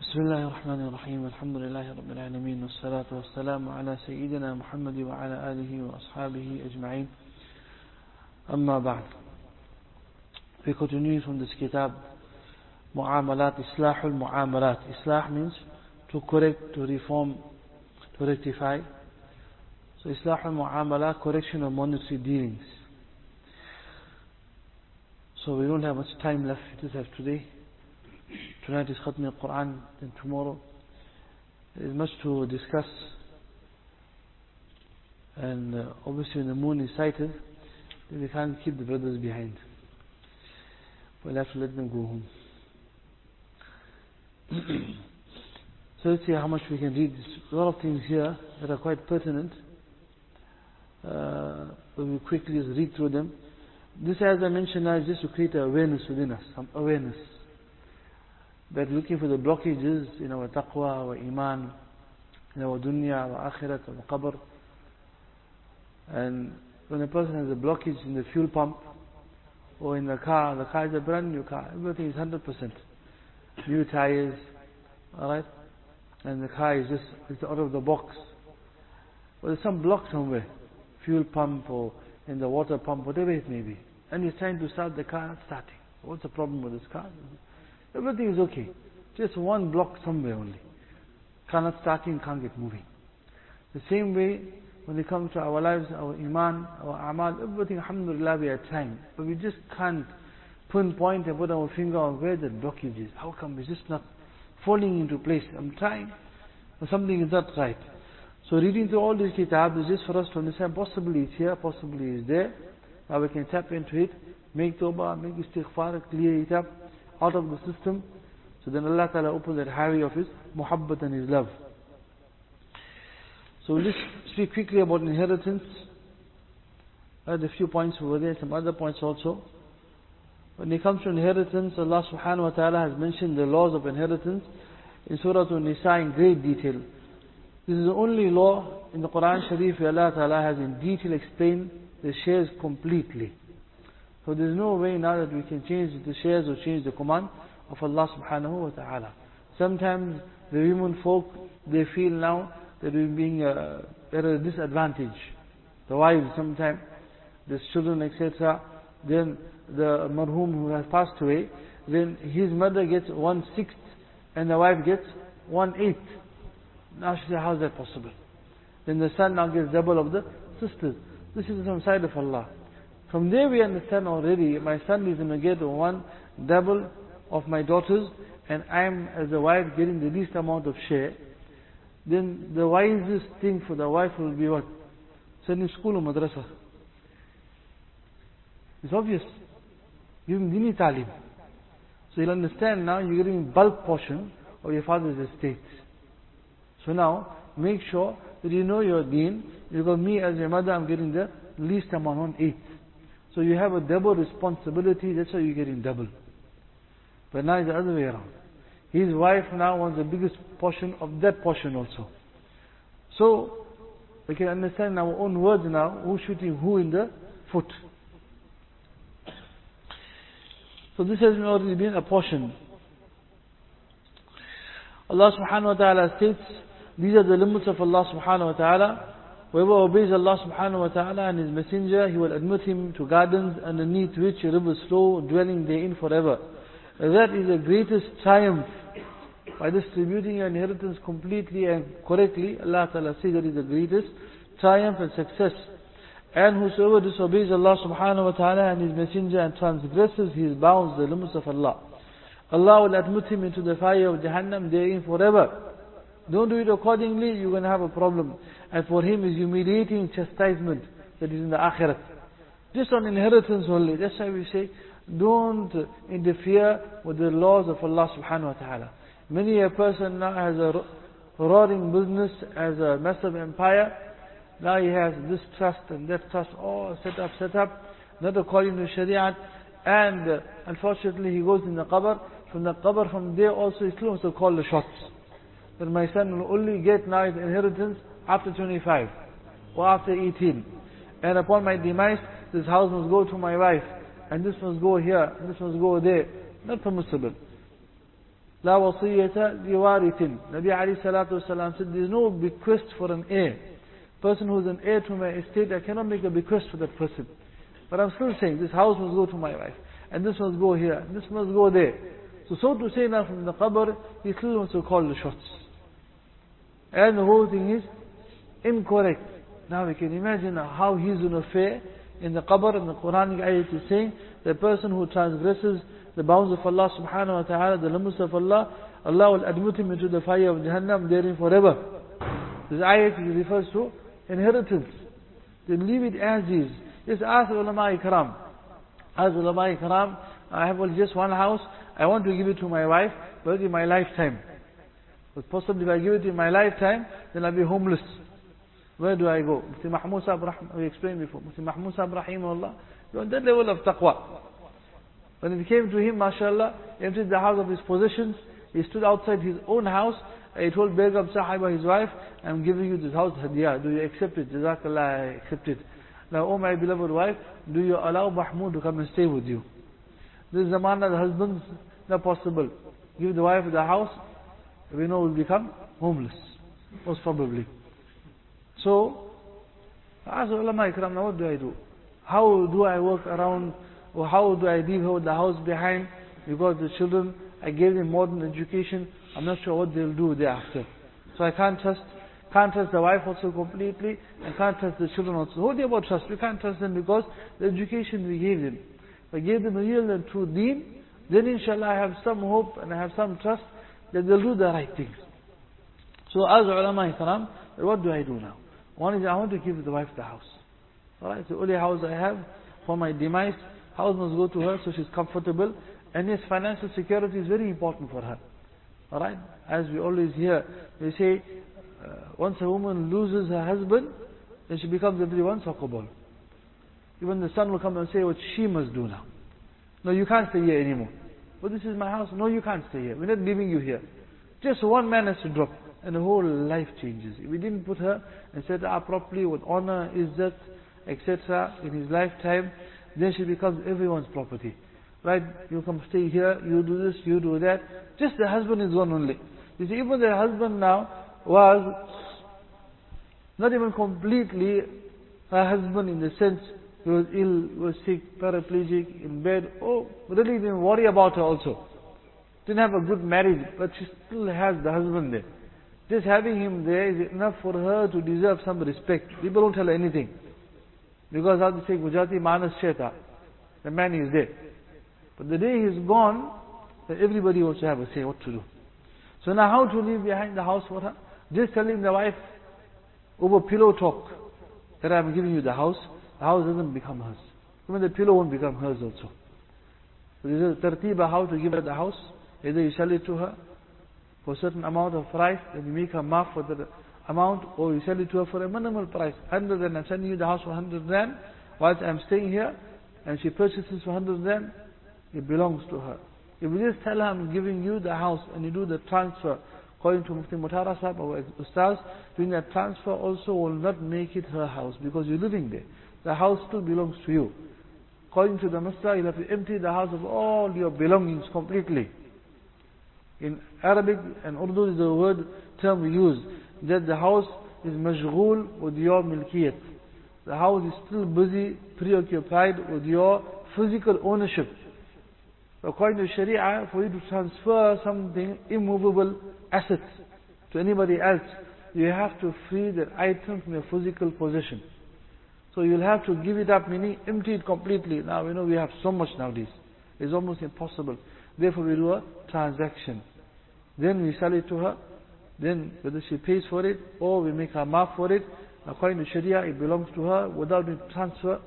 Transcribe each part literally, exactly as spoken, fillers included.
بسم الله الرحمن الرحيم الحمد لله رب العالمين والصلاة والسلام على سيدنا محمد وعلى آله وأصحابه أجمعين أما بعد. We continue from this kitab Mu'amalat, Islahul Mu'amalat. Islah means to correct, to reform, to rectify. So Islahul Mu'amalat, correction of monetary dealings. So we don't have much time left. We just have today. Tonight is Khatmi al-Quran, then tomorrow. There is much to discuss. And uh, obviously when the moon is sighted, then we can't keep the brothers behind. We'll have to let them go home. So let's see how much we can read. There's a lot of things here that are quite pertinent. Uh, we will quickly just read through them. This, as I mentioned now, is just to create awareness within us, some awareness. That looking for the blockages in our taqwa, our iman, in our dunya, our akhirat, our qabr. And when a person has a blockage in the fuel pump or in the car, the car is a brand new car, everything is one hundred percent. New tires, alright? And the car is just it's out of the box. But there's some block somewhere, fuel pump or in the water pump, whatever it may be. And he's trying to start the car, not starting. What's the problem with this car? Everything is okay. Just one block somewhere only. Cannot starting, can't get moving. The same way, when it comes to our lives, our iman, our amal, everything, alhamdulillah, we are trying. But we just can't pinpoint and put our finger on where the blockage is. How come it's just not falling into place? I'm trying, but something is not right. So reading through all these kitabs is just for us to understand, possibly it's here, possibly it's there. Now we can tap into it, make tawbah, make istighfar, clear it up, out of the system. So then Allah Ta'ala opens that highway of His muhabbat and His love. So we'll just speak quickly about inheritance. I had a few points over there, some other points also. When it comes to inheritance, Allah Subhanahu Wa Ta'ala has mentioned the laws of inheritance in Surah An-Nisa in great detail. This is the only law in the Quran Sharif where Allah Ta'ala has in detail explained the shares completely. So there's no way now that we can change the shares or change the command of Allah Subhanahu Wa Ta'ala. Sometimes the women folk, they feel now that we're being uh, at a disadvantage. The wives sometimes, the children, et cetera. Then the marhum who has passed away, then his mother gets one sixth and the wife gets one eighth. Now she says, how is that possible? Then the son now gets double of the sisters. This is from side of Allah. From there we understand already, my son is going to get one double of my daughters, and I am as a wife getting the least amount of share. Then the wisest thing for the wife will be what? Send him school or madrasa. It's obvious. Give him dini talim. So you'll understand now you're getting bulk portion of your father's estate. So now, make sure that you know your deen, because me as your mother, I'm getting the least amount, one eighth. So you have a double responsibility, that's why you're getting double. But now it's the other way around. His wife now wants the biggest portion of that portion also. So, we can understand in our own words now, who's shooting who in the foot. So this has already been a portion. Allah subhanahu wa ta'ala states, these are the limits of Allah subhanahu wa ta'ala. Whoever obeys Allah subhanahu wa ta'ala and His messenger, He will admit him to gardens underneath which rivers flow, dwelling therein forever. That is the greatest triumph. By distributing your inheritance completely and correctly, Allah Ta'ala says that is the greatest triumph and success. And whosoever disobeys Allah subhanahu wa ta'ala and His messenger and transgresses His bounds, the limits of Allah, Allah will admit him into the fire of Jahannam therein forever. Don't do it accordingly, you're going to have a problem. And for him is humiliating chastisement that is in the akhirat. Just on inheritance only. That's why we say, don't interfere with the laws of Allah subhanahu wa ta'ala. Many a person now has a roaring business, has a massive empire. Now he has this trust and that trust, all set up, set up, not according to Shariat. And uh, unfortunately he goes in the qabr. From the qabr, from there also he still wants to call the shots. That my son will only get now his inheritance after twenty-five or after eighteen. And upon my demise, this house must go to my wife, and this must go here, and this must go there. Not permissible. لا وصية لوارث. Nabi alayhi salatu wasalam said, there is no bequest for an heir. Person who is an heir to my estate, I cannot make a bequest for that person. But I'm still saying, this house must go to my wife, and this must go here, and this must go there. So, so to say now from the qabr, he still wants to call the shots. And the whole thing is incorrect. Now we can imagine how he's going to fare in the qabr, and the Quranic ayat is saying, the person who transgresses the bounds of Allah subhanahu wa ta'ala, the limits of Allah, Allah will admit him into the fire of Jahannam therein forever. This ayat refers to inheritance. Then leave it as is. Just ask ulama ikram. Ask ulama ikram, I have only just one house, I want to give it to my wife, but in my lifetime. But possibly if I give it in my lifetime, then I'll be homeless. Where do I go? Mufti Mahmud Sahib, we explained before, Mufti Mahmud Sahib rahimahullah, you're on that level of taqwa. When it came to him, mashallah, he entered the house of his possessions, he stood outside his own house, he told Begum Sahiba, his wife, I'm giving you this house hadiyah, do you accept it? Jazakallah, I accept it. Now, oh my beloved wife, do you allow Mahmud to come and stay with you? This zamana, the husband's not possible. Give the wife the house, we know will become homeless, most probably. So, ask ulama ikram, now what do I do? How do I work around, or how do I leave her with the house behind? Because the children, I gave them modern education, I'm not sure what they'll do thereafter. So I can't trust, can't trust the wife also completely, and can't trust the children also. What about trust? We can't trust them because the education we gave them. If I gave them a real and true deen, then inshallah I have some hope and I have some trust that they'll do the right things. So as ulama ikram, what do I do now? One is I want to give the wife the house. Alright, the only house I have for my demise, house must go to her so she's comfortable. And yes, financial security is very important for her. Alright, as we always hear, they say, uh, once a woman loses her husband, then she becomes everyone's soccer ball. Even the son will come and say what she must do now. No, you can't stay here anymore. But this is my house. No, you can't stay here. We're not leaving you here. Just one man has to drop, and the whole life changes. If we didn't put her and set her up properly with honor, izzat, et cetera in his lifetime, then she becomes everyone's property. Right? You come stay here, you do this, you do that. Just the husband is gone only. You see, even the husband now was not even completely her husband in the sense he was ill, was sick, paraplegic, in bed. Oh, really didn't worry about her also. Didn't have a good marriage, but she still has the husband there. Just having him there is enough for her to deserve some respect. People don't tell her anything. Because how to say, Gujarati manas cheta. The man is there. But the day he's gone, then everybody wants to have a say what to do. So now how to leave behind the house for her? Just telling the wife over pillow talk that I'm giving you the house. The house doesn't become hers. Even the pillow won't become hers also. So there's a tartiba how to give her the house. Either you sell it to her for a certain amount of price, then you make her mark for the amount, or you sell it to her for a minimal price. one hundred rand, I'm sending you the house for one hundred rand, whilst I'm staying here, and she purchases for one hundred rand, it belongs to her. If you just tell her I'm giving you the house, and you do the transfer, according to Mufti Mutara Sahib or Ustaz, doing that transfer also will not make it her house, because you're living there. The house still belongs to you. According to the Masla, you'll have to empty the house of all your belongings completely. In Arabic and Urdu is the word term we use, that the house is mashghul with your milkiyat. The house is still busy, preoccupied with your physical ownership. According to Sharia, for you to transfer something, immovable assets, to anybody else, you have to free that item from your physical possession. So you'll have to give it up, meaning empty it completely. Now we know we have so much nowadays. It's almost impossible. Therefore we do a transaction. Then we sell it to her. Then whether she pays for it or we make her mark for it, according to Sharia it belongs to her. Without the transfer,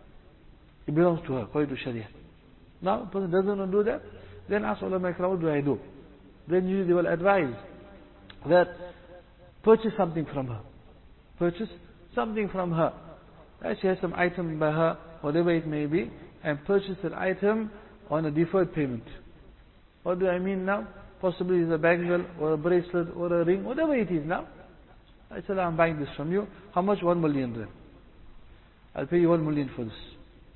it belongs to her according to Sharia. Now, if a person doesn't want to do that, then ask ulama ikram, what do I do? Then usually they will advise that purchase something from her. Purchase something from her. That she has some item by her, whatever it may be, and purchase that item on a deferred payment. What do I mean now? Possibly it's a bangle or a bracelet or a ring, whatever it is now. I said, I'm buying this from you. How much? One million rand. I'll pay you one million for this.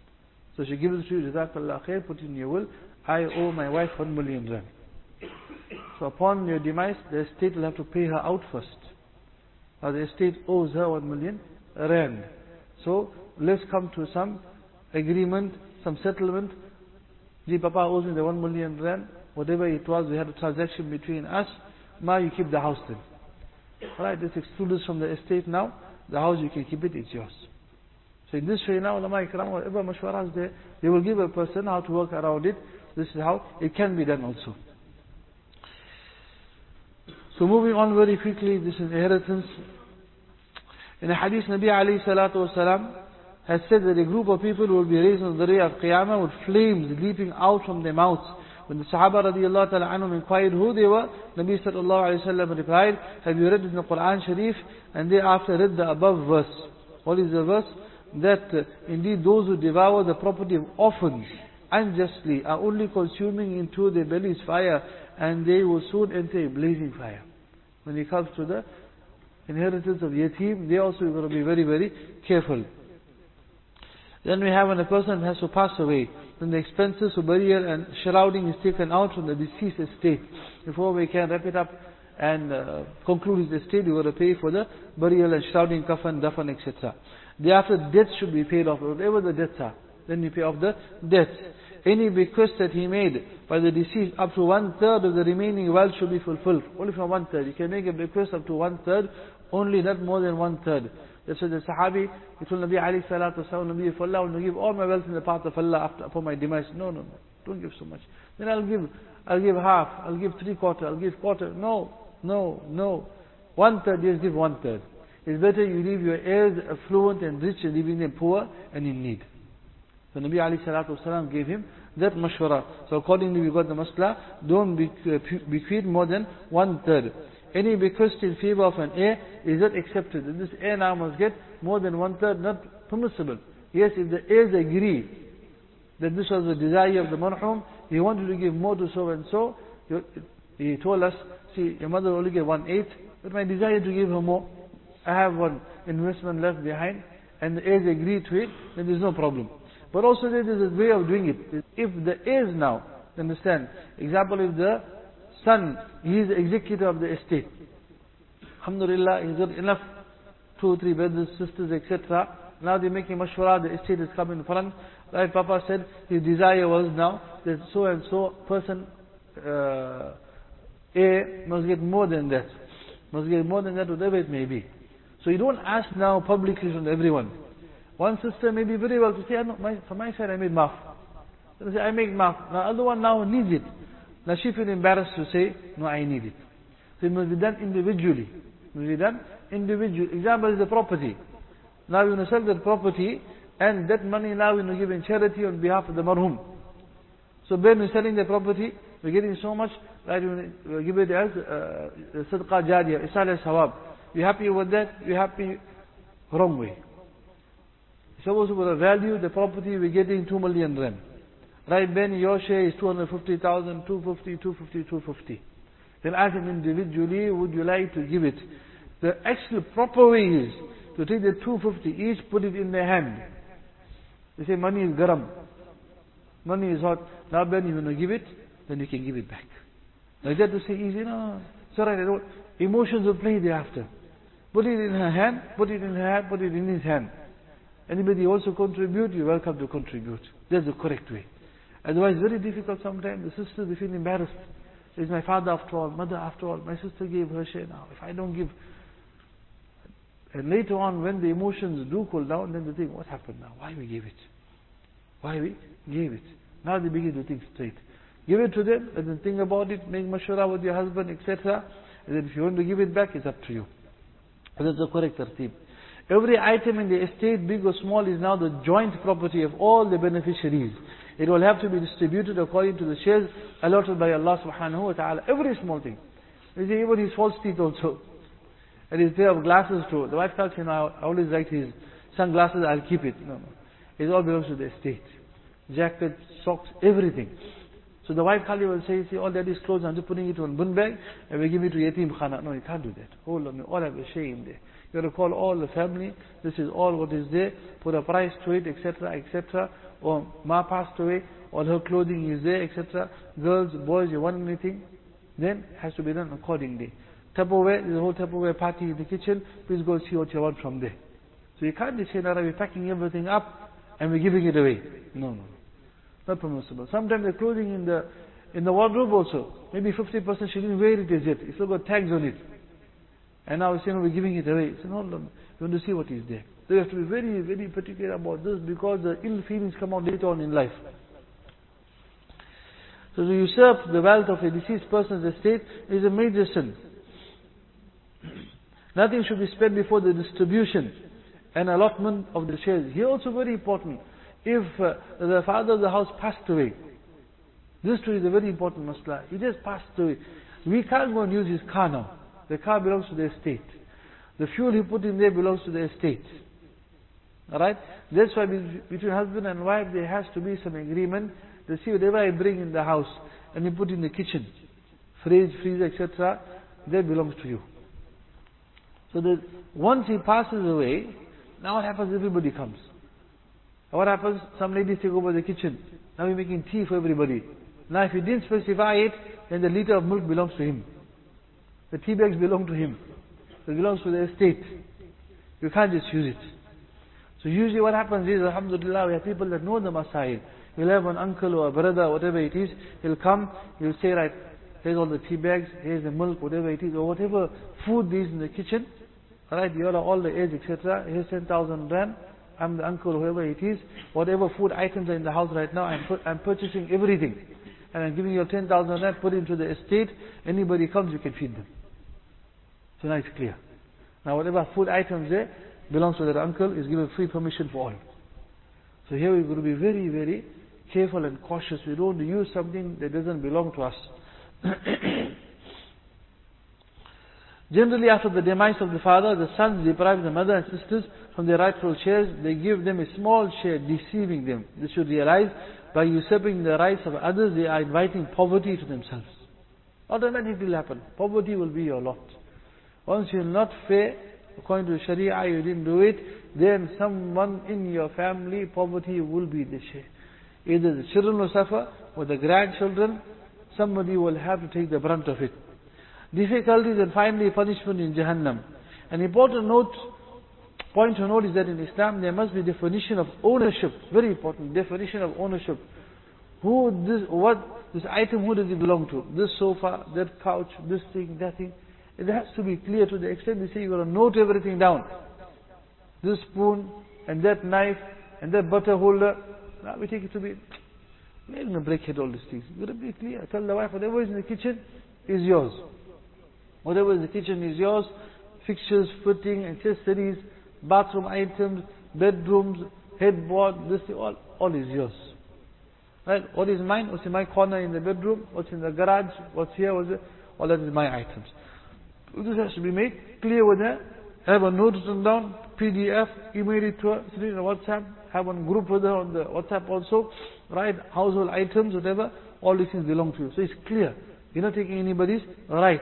So she gives it to you, Jazakallah khair, put it in your will. I owe my wife one million rand. So upon your demise, the estate will have to pay her out first. Now the estate owes her one million rand. So let's come to some agreement, some settlement. Ji, Papa owes me the one million rand. Whatever it was, we had a transaction between us. Ma, you keep the house then. Alright, let's exclude this from the estate now. The house, you can keep it, it's yours. So in this way now, ulama ikram, whatever mashwara is there, they will give a person how to work around it. This is how it can be done also. So moving on very quickly, this is inheritance. In a hadith, Nabi alayhi salatu wasalam has said that a group of people will be raised on the day of Qiyamah with flames leaping out from their mouths. When the Sahaba radiallahu ta'ala anhum inquired who they were, Nabi sallallahu alayhi wa sallam replied, have you read in the Quran Sharif? And thereafter read the above verse. What is the verse? That uh, indeed those who devour the property of orphans unjustly are only consuming into their bellies fire, and they will soon enter a blazing fire. When it comes to the inheritance of yatim, they also got to be very, very careful. Then we have when a person has to pass away, then the expenses for burial and shrouding is taken out from the deceased estate. Before we can wrap it up and uh, conclude his estate, we got to pay for the burial and shrouding, kafan, dafan, et cetera. Thereafter, debts should be paid off, whatever the debts are. Then you pay off the debts. Any bequest that he made by the deceased, up to one third of the remaining wealth should be fulfilled. Only from one third. You can make a bequest up to one third, only not more than one third. That's why the Sahabi, he told Nabi alayhi salatu wasalam, Nabi, if Allah will give all my wealth in the path of Allah after, upon my demise. No, no, no. Don't give so much. Then I'll give, I'll give half, I'll give three quarter, I'll give quarter. No, no, no. One third, just give one third. It's better you leave your heirs affluent and rich and leaving them poor and in need. So Nabi alayhi salatu wasalam gave him that mashwara. So accordingly we got the masla, don't bequeath more than one third. Any bequest in favor of an heir is not accepted. And this heir now must get more than one third, not permissible. Yes, if the heirs agree that this was the desire of the marhum, he wanted to give more to so and so, he told us, see, your mother only gave one eighth, but my desire to give her more, I have one investment left behind, and the heirs agree to it, then there's no problem. But also there is a way of doing it. If the heirs now, understand, example, if the son, he is the executor of the estate. Alhamdulillah, he's got enough, two or three brothers, sisters, et cetera. Now they're making mashwara, the estate is coming in front. Like Papa said, his desire was now that so and so person, uh, A, must get more than that. Must get more than that, whatever it may be. So you don't ask now publicly from everyone. One sister may be very well to say, no, my, from my side I made maaf. So they say, I make maaf. Now other one now needs it. Now she feels embarrassed to say, no, I need it. So it must be done individually. It must be done individually. Example is the property. Now you want to sell that property, and that money now you want to give in charity on behalf of the marhum. So when we're selling the property, we're getting so much, that right, we give it as uh, sadaqah jariyah, isal as-sawab. You happy with that? You happy? Wrong way. Suppose we would value the property, we're getting two million rand. Right, Ben, your share is two hundred fifty thousand, two fifty, two fifty, two fifty. Then ask him individually, would you like to give it? The actual proper way is to take the two fifty each, put it in their hand. They say money is garam. Money is hot. Now Ben, you want to give it, then you can give it back. Like that to say easy, no, it's alright, I don't. Emotions will play thereafter. Put it in her hand, put it in her hand, put it in his hand. Anybody also contribute, you're welcome to contribute. That's the correct way. Otherwise, very difficult sometimes. The sisters, they feel embarrassed. It's my father after all, mother after all. My sister gave her share now. If I don't give. And later on, when the emotions do cool down, then they think, what happened now? Why we gave it? Why we gave it? Now they begin to think straight. Give it to them, and then think about it, make mashwara with your husband, et cetera. And then if you want to give it back, it's up to you. And that's the correct tartib. Every item in the estate, big or small, is now the joint property of all the beneficiaries. It will have to be distributed according to the shares allotted by Allah subhanahu wa ta'ala. Every small thing. You see, even his false teeth also. And his pair of glasses too. The wife tells him, I always like his sunglasses, I'll keep it. No, no. It all belongs to the estate. Jacket, socks, everything. So the wife Khali will say, see, all that is clothes, I'm just putting it on bun bag, and we give it to yatim khana. No, you can't do that. Hold on, you all have a share in there. You have to call all the family, this is all what is there, put a price to it, et cetera, et cetera. Or Ma passed away, all her clothing is there, et cetera. Girls, boys, you want anything? then it has to be done accordingly. Tupperware, there's a whole Tupperware party in the kitchen, please go see what you want from there. So you can't just say, Nara, we're packing everything up and we're giving it away. No, no. Not permissible. Sometimes the clothing in the in the wardrobe also, maybe fifty percent she didn't wear it as yet. It's still got tags on it. And now we're saying we're giving it away. So no, no, we want to see what is there. So you have to be very, very particular about this because the ill feelings come out later on in life. So to usurp the wealth of a deceased person's estate is a major sin. Nothing should be spent before the distribution and allotment of the shares. Here also very important. If uh, the father of the house passed away, this too is a very important masla. He just passed away. We can't go and use his car now. The car belongs to the estate. The fuel he put in there belongs to the estate. Alright? That's why between husband and wife there has to be some agreement. They see whatever I bring in the house and you put in the kitchen, fridge, freezer, et cetera, that belongs to you. So that once he passes away, now what happens? Everybody comes. What happens? Some ladies take over the kitchen. Now we're making tea for everybody. Now if you didn't specify it, then the liter of milk belongs to him. The tea bags belong to him. It belongs to the estate. You can't just use it. So usually what happens is, alhamdulillah, we have people that know the masail. You'll have an uncle or a brother, whatever it is, he'll come, he'll say, right, here's all the tea bags, here's the milk, whatever it is, or whatever food is in the kitchen. Alright, you all are all the eggs, et cetera. Here's ten thousand rand. I'm the uncle, whoever it is. Whatever food items are in the house right now, I'm, put, I'm purchasing everything. And I'm giving you ten thousand rand, put it into the estate. Anybody comes, you can feed them. So now it's clear. Now whatever food items there belongs to that uncle is given free permission for all. So here we've got to be very, very careful and cautious. We don't use something that doesn't belong to us. Generally, after the demise of the father, the sons deprive the mother and sisters from their rightful shares. They give them a small share, deceiving them. They should realize, by usurping the rights of others, they are inviting poverty to themselves. Automatically will happen. Poverty will be your lot. Once you're not fair, according to Sharia, you didn't do it, then someone in your family, poverty will be the share. Either the children will suffer, or the grandchildren, somebody will have to take the brunt of it. Difficulties and finally punishment in Jahannam. An important note, point to note is that in Islam there must be definition of ownership. Very important, definition of ownership. Who this, what, this item, who does it belong to? This sofa, that couch, this thing, that thing. It has to be clear to the extent they say you've got to note everything down. This spoon, and that knife, and that butter holder. Now we take it to be, we're not going to break head all these things. You've got to be clear. Tell the wife, whatever is in the kitchen is yours. Whatever is in the kitchen is yours. Fixtures, fitting, accessories, bathroom items, bedrooms, headboard, this thing, all, all is yours. Right? What is mine? What's in my corner in the bedroom? What's in the garage? What's here? What's there? All that is my items. This has to be made clear with her. Have a note written down, P D F, email it to her, send it in WhatsApp, have one group with her on the WhatsApp also, right? Household items, whatever, all these things belong to you. So it's clear. You're not taking anybody's right.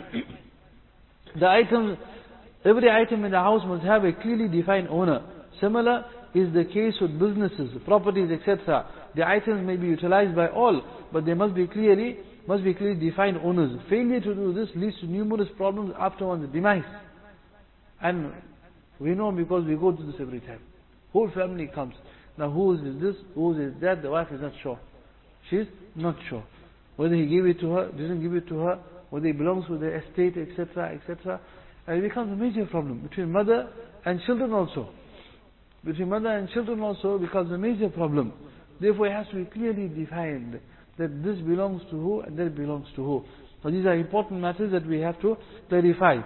The items, every item in the house must have a clearly defined owner. Similar is the case with businesses, properties, et cetera. The items may be utilized by all, but they must be clearly, must be clearly defined owners. Failure to do this leads to numerous problems after one's demise. And we know because we go through this every time. Whole family comes. Now whose is this, whose is that, the wife is not sure. She's not sure. Whether he gave it to her, didn't give it to her, whether it belongs to the estate, et cetera, et cetera. And it becomes a major problem between mother and children also. Between mother and children also becomes a major problem. Therefore it has to be clearly defined that this belongs to who and that belongs to who. So these are important matters that we have to clarify.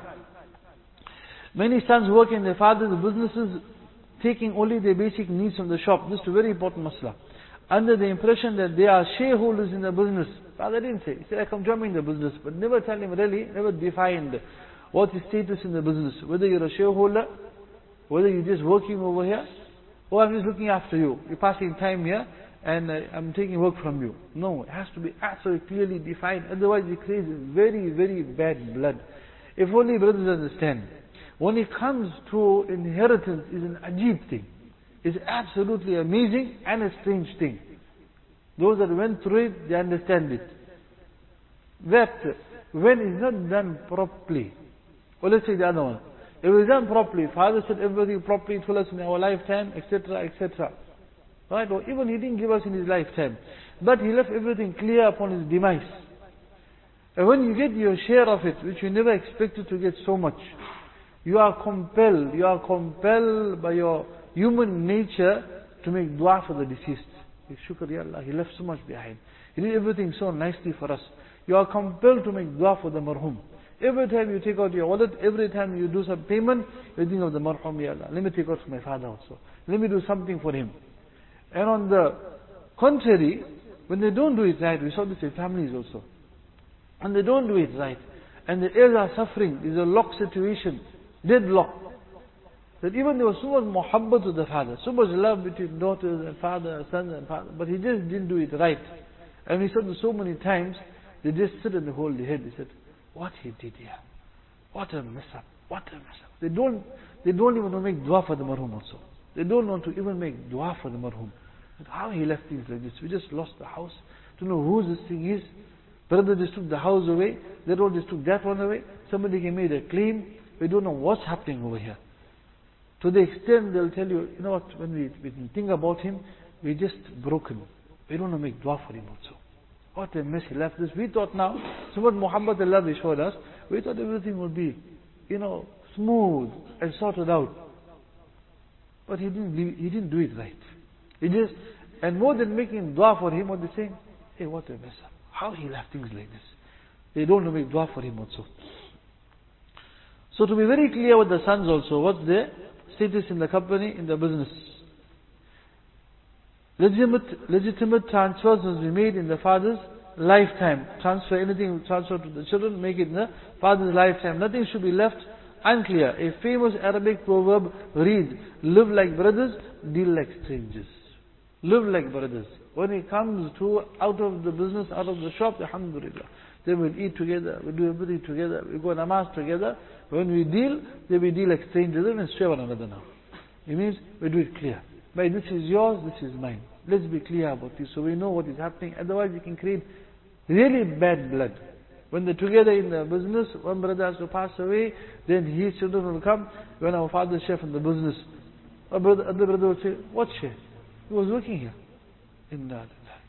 Many sons work in their father's businesses, taking only their basic needs from the shop. This is a very important masla. Under the impression that they are shareholders in the business. Father didn't say. He said, I come join the business. But never tell him really, never defined what is status in the business. Whether you're a shareholder, whether you're just working over here, or I'm just looking after you. You're passing time here, and uh, I'm taking work from you. No, it has to be absolutely clearly defined. Otherwise it creates very, very bad blood. If only brothers understand. When it comes to inheritance, is an ajib thing. It's absolutely amazing and a strange thing. Those that went through it, they understand it. That when it's not done properly. Or let's say the other one. If it's done properly, Father said everything properly to us in our lifetime, et cetera, et cetera. Right? Or even He didn't give us in His lifetime. But He left everything clear upon His demise. And when you get your share of it, which you never expected to get so much, you are compelled, you are compelled by your human nature to make dua for the deceased. Shukr ya Allah, He left so much behind. He did everything so nicely for us. You are compelled to make dua for the marhum. Every time you take out your wallet, every time you do some payment, you think of the marhum, ya Allah. Let me take out for my father also. Let me do something for him. And on the contrary, when they don't do it right, we saw this in families also. And they don't do it right, and the heirs are suffering, there's a locked situation, deadlock. That even there was so much muhabbat to the father, so much love between daughters and father, sons and father, but he just didn't do it right. And we saw this so many times, they just sit and hold their head. They said, what he did here, what a mess up, what a mess up. They don't, they don't even want to make dua for the marhum also. They don't want to even make dua for the marhum. How he left things like this? We just lost the house. Don't know whose this thing is. Brother just took the house away. That one just took that one away. Somebody came made a claim. We don't know what's happening over here. To the extent they'll tell you, you know what, when we, we think about him, we're just broken. We don't want to make dua for him also. What a mess he left this. We thought now, so what Muhammad Allah they showed us, we thought everything would be, you know, smooth and sorted out. But he didn't, leave, he didn't do it right. He just, and more than making dua for him, what they're saying, hey, what a mess up. How he left things like this. They don't want to make dua for him also. So to be very clear with the sons also, what's their status in the company, in the business. Legitimate, legitimate transfers must be made in the father's lifetime. Transfer anything, transfer to the children, make it in the father's lifetime. Nothing should be left unclear. A famous Arabic proverb reads, live like brothers, deal like strangers. Live like brothers. When it comes to out of the business, out of the shop, alhamdulillah. Then we'll eat together, we do everything together, we go namaz together. When we deal, then we deal like strangers, then we share one another now. It means we do it clear. But this is yours, this is mine. Let's be clear about this so we know what is happening. Otherwise you can create really bad blood. When they're together in the business, one brother has to pass away, then his children will come. When our father is chef in the business, a brother, other brother will say, what chef? He was working here. Inna lillahi.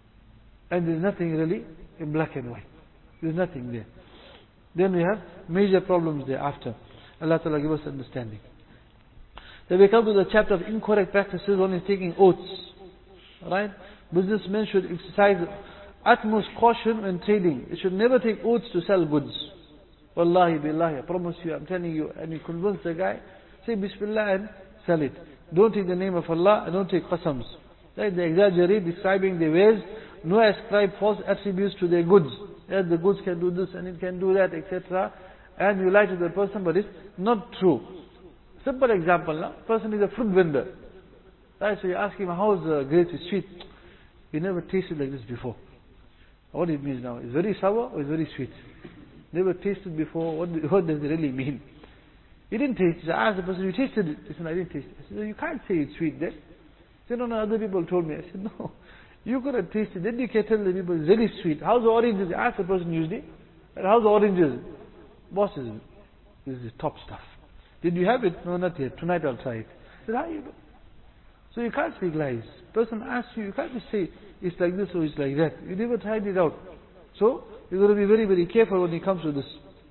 And there's nothing really in black and white. There's nothing there. Then we have major problems thereafter. Allah Ta'ala give us understanding. Then we come to the chapter of incorrect practices. One is taking oaths. Right? Businessmen should exercise utmost caution when trading. They should never take oaths to sell goods. Wallahi billahi, I promise you, I'm telling you, and you convince the guy, say Bismillah and sell it. Don't take the name of Allah and don't take qasams. Right? They exaggerate, describing their wares. No ascribe false attributes to their goods. Yes, the goods can do this and it can do that, et cetera. And you lie to the person, but it's not true. Simple example, now, person is a fruit vendor. Right, so you ask him, how's the grapes? It's sweet. He never tasted like this before. What it means now? It's very sour or it's very sweet? Never tasted before. What, what does it really mean? He didn't taste it. I asked the person, you tasted it? He said, I didn't taste it. I said, you can't say it's sweet then. He said, no, no, other people told me. I said, no. You could have tasted. Then you can tell the people it's very sweet. How's the oranges? I asked the person usually. And how's the oranges? Boss, is this is top stuff. Did you have it? No, not yet. Tonight I'll try it. I said, how you do? So you can't speak lies. Person asks you, you can't just say it's like this or it's like that. You never tried it out. So you've got to be very, very careful when it comes to this.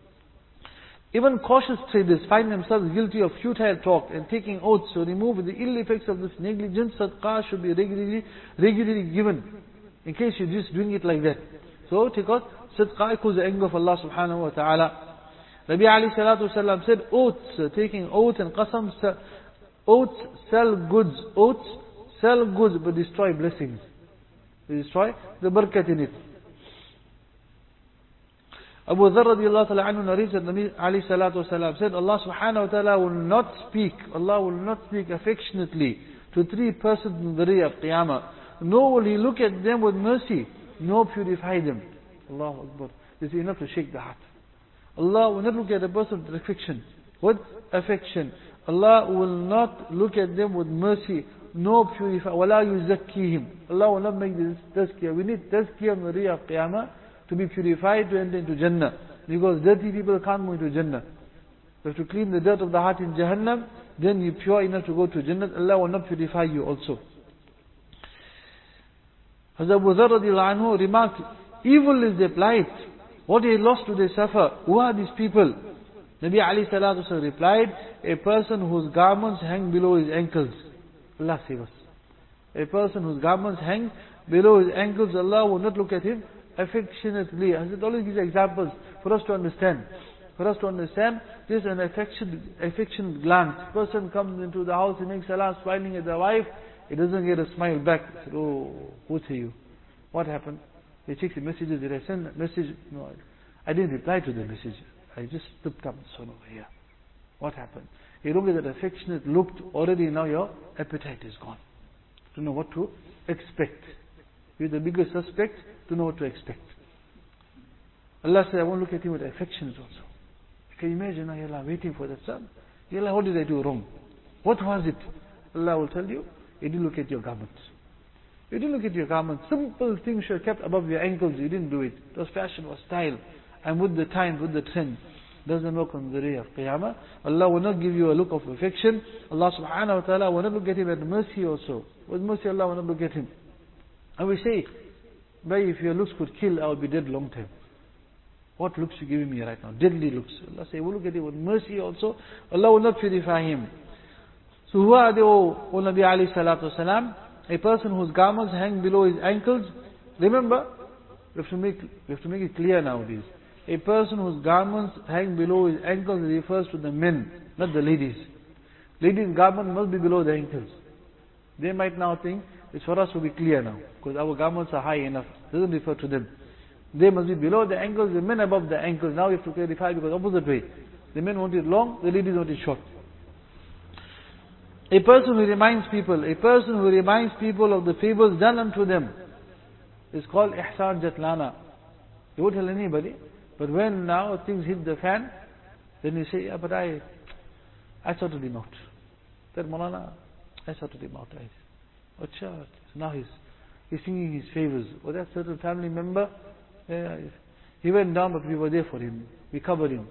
Even cautious traders find themselves guilty of futile talk and taking oaths to remove the ill effects of this negligence. Sadaqah should be regularly, regularly given, in case you're just doing it like that. So take out sadaqah equals the anger of Allah subhanahu wa ta'ala. Nabi alayhi salatu wasalam said, oaths, taking oath and qasam, oaths sell goods, oaths sell goods but destroy blessings. They destroy the barakat in it. Abu Dharr radiallahu ta'ala anhu narrates that Nabi alayhi salatu wasalam said, Allah subhanahu wa ta'ala will not speak, Allah will not speak affectionately to three persons in the day of Qiyamah. Nor will He look at them with mercy, nor purify them. Allahu Akbar. This is enough to shake the heart. Allah will not look at a person with affection, with affection. Allah will not look at them with mercy, nor purify. وَلَا يُزَكِّيهِمْ. Allah will not make this tazkiyah. We need tazkiyah on the day of Qiyamah to be purified to enter into Jannah. Because dirty people can't move into Jannah. You have to clean the dirt of the heart in Jahannam, then you're pure enough to go to Jannah. Allah will not purify you also. Hazrat Abu Dharr radiallahu anhu remarked, evil is their plight. What a loss do they suffer? Who are these people? Nabi alayhi salatu wasallam replied, a person whose garments hang below his ankles. Allah save us. A person whose garments hang below his ankles, Allah will not look at him affectionately. Hazrat always gives examples for us to understand. For us to understand, this is an affection, affectionate glance. Person comes into the house, he makes salah, smiling at the wife, he doesn't get a smile back. He said, oh, who are you? What happened? He checks the messages, did I send a message? No, I didn't reply to the message. I just slipped up and saw over here. What happened? You don't get that affectionate look, already now your appetite is gone. To know what to expect. You're the biggest suspect, to know what to expect. Allah said, I won't look at him with affections also. Can you imagine, Ya Allah, waiting for that son? Ya Allah, what did I do wrong? What was it? Allah will tell you, you didn't look at your garments. You didn't look at your garments. Simple things should have kept above your ankles. You didn't do it. It was fashion, it was style. And with the time, with the trend, doesn't work on the day of Qiyamah. Allah will not give you a look of affection. Allah subhanahu wa ta'ala will not look at him at mercy also. With mercy, Allah will not look at him. And we say, Bhai, if your looks could kill, I would be dead long time. What looks you giving me right now? Deadly looks. Allah say, we'll look at him with mercy also. Allah will not purify him. So who are they, O, o Nabi alayhi salatu wasalam? A person whose garments hang below his ankles. Remember, we have to make, we have to make it clear nowadays. A person whose garments hang below his ankles refers to the men, not the ladies. Ladies' garment must be below the ankles. They might now think, it's for us to be clear now, because our garments are high enough. It doesn't refer to them. They must be below the ankles, the men above the ankles. Now we have to clarify because opposite way. The men want it long, the ladies want it short. A person who reminds people, a person who reminds people of the favors done unto them is called ihsan jatlana. You won't tell anybody, but when now things hit the fan, then you say, yeah, but I, I sorted him out. That Maulana, I sorted him out. I, oh, sure. So now he's, he's singing his favors. Or that certain family member, yeah, he went down, but we were there for him. We covered him.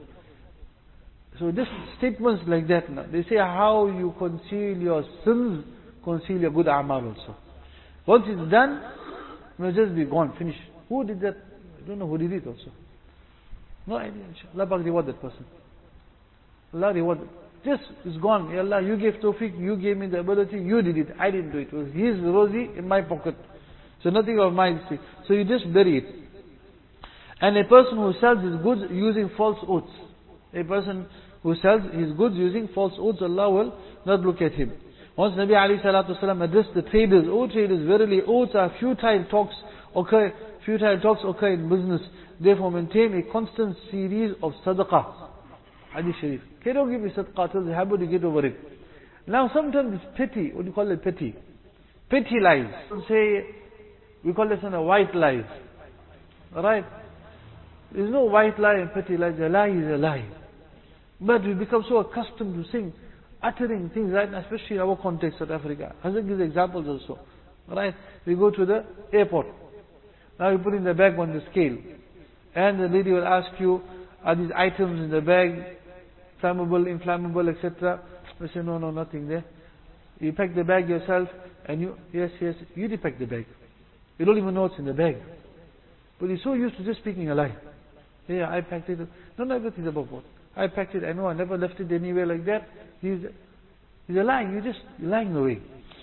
So just statements like that, they say how you conceal your sins, conceal your good amal also. Once it's done, it will just be gone, finished. Who did that? I don't know who did it also. No idea. Allah Pak reward that person. Allah reward. Just it's gone. Ya Allah, you gave tawfiq, you gave me the ability, you did it. I didn't do it. It was his rosy in my pocket. So nothing of mine. So you just bury it. And a person who sells his goods using false oaths. A person who sells his goods using false oaths, Allah will not look at him. Once Nabi alayhi salatu wasalam addressed the traders, O traders, verily oaths are futile talks occur, futile talks occur in business. Therefore maintain a constant series of sadaqah. Hadith Sharif. Okay, don't give me sadaqah till the habit to get over it. Now sometimes it's petty. What do you call it? Petty. Petty lies. Say, we call this one a white lie. Alright? There's no white lie and petty lies. A lie is a lie. But we become so accustomed to saying, uttering things, right? Especially in our context, South Africa. Hazrat gives examples also. Right? We go to the airport. Now you put in the bag on the scale. And the lady will ask you, are these items in the bag flammable, inflammable, et cetera? You say, no, no, nothing there. You pack the bag yourself, and you, yes, yes, you did pack the bag. You don't even know what's in the bag. But you're so used to just speaking a lie. Yeah, I packed it. No, no, everything's above board. I packed it, I know I never left it anywhere like that. He's, he's a lie, you're just lying away.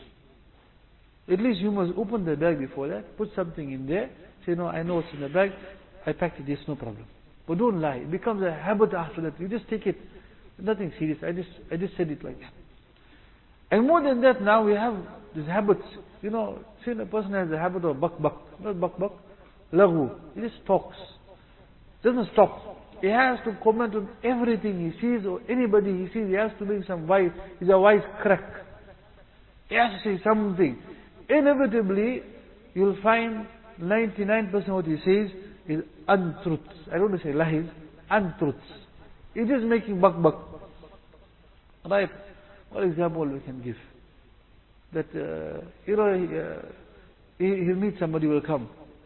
At least you must open the bag before that, put something in there, say, no, I know what's in the bag, I packed it, yes, no problem. But don't lie, it becomes a habit after that. You just take it, nothing serious, I just, I just said it like that. And more than that, now we have these habits. You know, say a person has a habit of bak bak, not bak bak, laghu, he just talks. Doesn't stop. He has to comment on everything he sees or anybody he sees. He has to bring some wise. He's a wise crack. He has to say something. Inevitably, you'll find ninety-nine percent of what he says is untruths. I don't want to say lies, untruths. He's just making buck buck. Right? What example we can give? That, uh, you know, uh, he, he'll meet somebody who will come.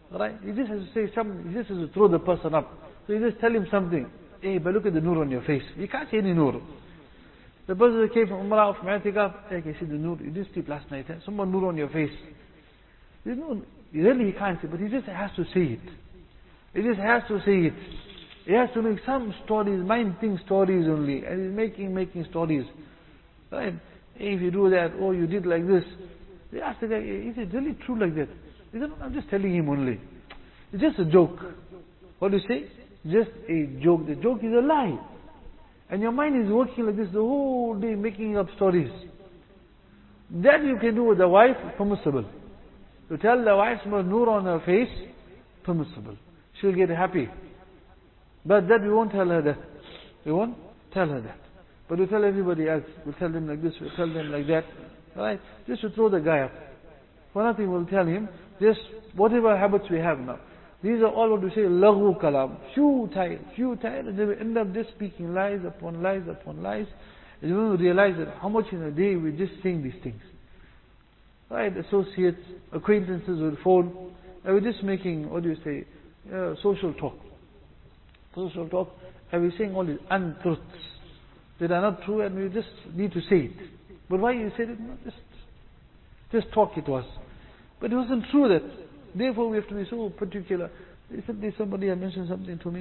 Right? You just have to say something, you just have to throw the person up. So you just tell him something. Hey, but look at the nur on your face. You can't see any nur. The person that came from Umrah, from I'tikaf, hey, can you see the nur? You didn't sleep last night. Eh? Someone nur on your face. You know, really he can't see, but he just has to say it. He just has to say it. He has to make some stories, mind think stories only. And he's making, making stories. Right? Hey, if you do that, oh, you did like this. They ask the guy, is it really true like that? He said, no, I'm just telling him only. It's just a joke. What do you say? Just a joke. The joke is a lie. And your mind is working like this the whole day, making up stories. That you can do with the wife, permissible. To tell the wife some nur on her face, permissible. She'll get happy. But that we won't tell her that. We won't tell her that. But we tell everybody else. We tell them like this, we tell them like that. Right? Just to throw the guy up. For nothing we'll tell him. Just whatever habits we have now. These are all what we say, laghu kalam. Few tired, few tired, and they will end up just speaking lies upon lies upon lies. And when we realize that how much in a day we're just saying these things. Right? Associates, acquaintances with phone. And we're just making, what do you say, uh, social talk. Social talk. And we're saying all these untruths that are not true, and we just need to say it. But why you said it? No, just, just talk it was. But it wasn't true that. Therefore we have to be so particular. Recently somebody had mentioned something to me.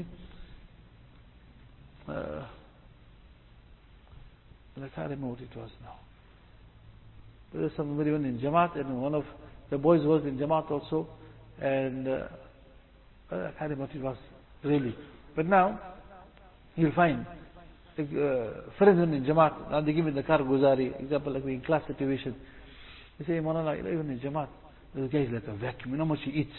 Uh, and I can't remember what it was now. There was somebody went in Jamaat, and one of the boys was in Jamaat also. And uh, I can't remember what it was really. But now, you'll find like, uh, friends in Jamaat, now they give me the car guzari, example like we in class situation. They say, Manala, even in Jamaat, this guy is like a vacuum, you know how much he eats.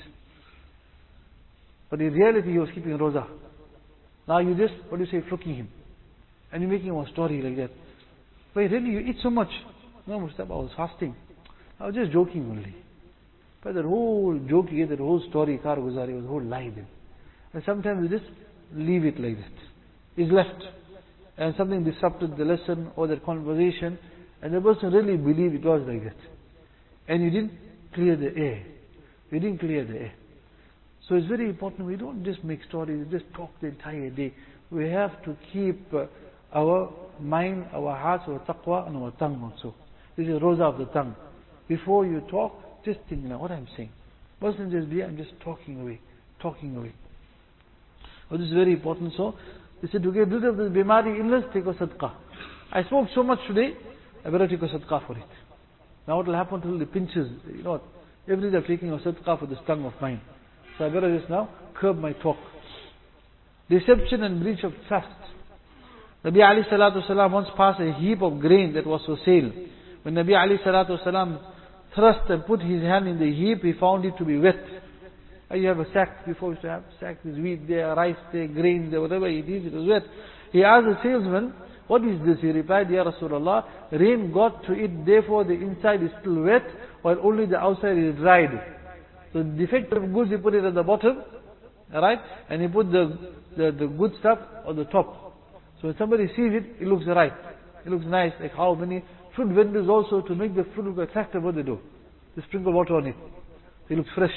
But in reality, he was keeping roza. Now you just, what do you say, fluking him. And you're making a story like that. But really, you eat so much. No, Mustafa, I was fasting. I was just joking only. But that whole joke, you get that whole story, car guzari, was a whole lie then. And sometimes you just leave it like that. It's left. And something disrupted the lesson or the conversation, and the person really believed it was like that. And you didn't clear the air. You didn't clear the air. So it's very important, we don't just make stories, just talk the entire day. We have to keep uh, our mind, our hearts, our taqwa, and our tongue also. This is roza of the tongue. Before you talk, just think now what I'm saying. Mustn't just be, I'm just talking away, talking away. Well, this is very important. So, they said to get rid of this bimari illness, take a sadaqah. I spoke so much today, I better take a sadaqah for it. Now what will happen till the pinches, you know what, every day I'm taking a sadaqah for this tongue of mine. So I better just now curb my talk. Deception and breach of trust. Nabi alayhi salatu wasalam once passed a heap of grain that was for sale. When Nabi alayhi salatu wasalam thrust and put his hand in the heap, he found it to be wet. You have a sack, before you used to have sack, there's wheat there, rice there, grains there, whatever it is, it was wet. He asked the salesman, what is this? He replied, Ya Rasulullah, rain got to it, therefore the inside is still wet, while only the outside is dried. So the defective goods, he put it at the bottom, alright, and he put the, the, the good stuff on the top. So when somebody sees it, it looks right. It looks nice, like how many fruit vendors also, to make the fruit look attractive, what they do? They sprinkle water on it. It looks fresh.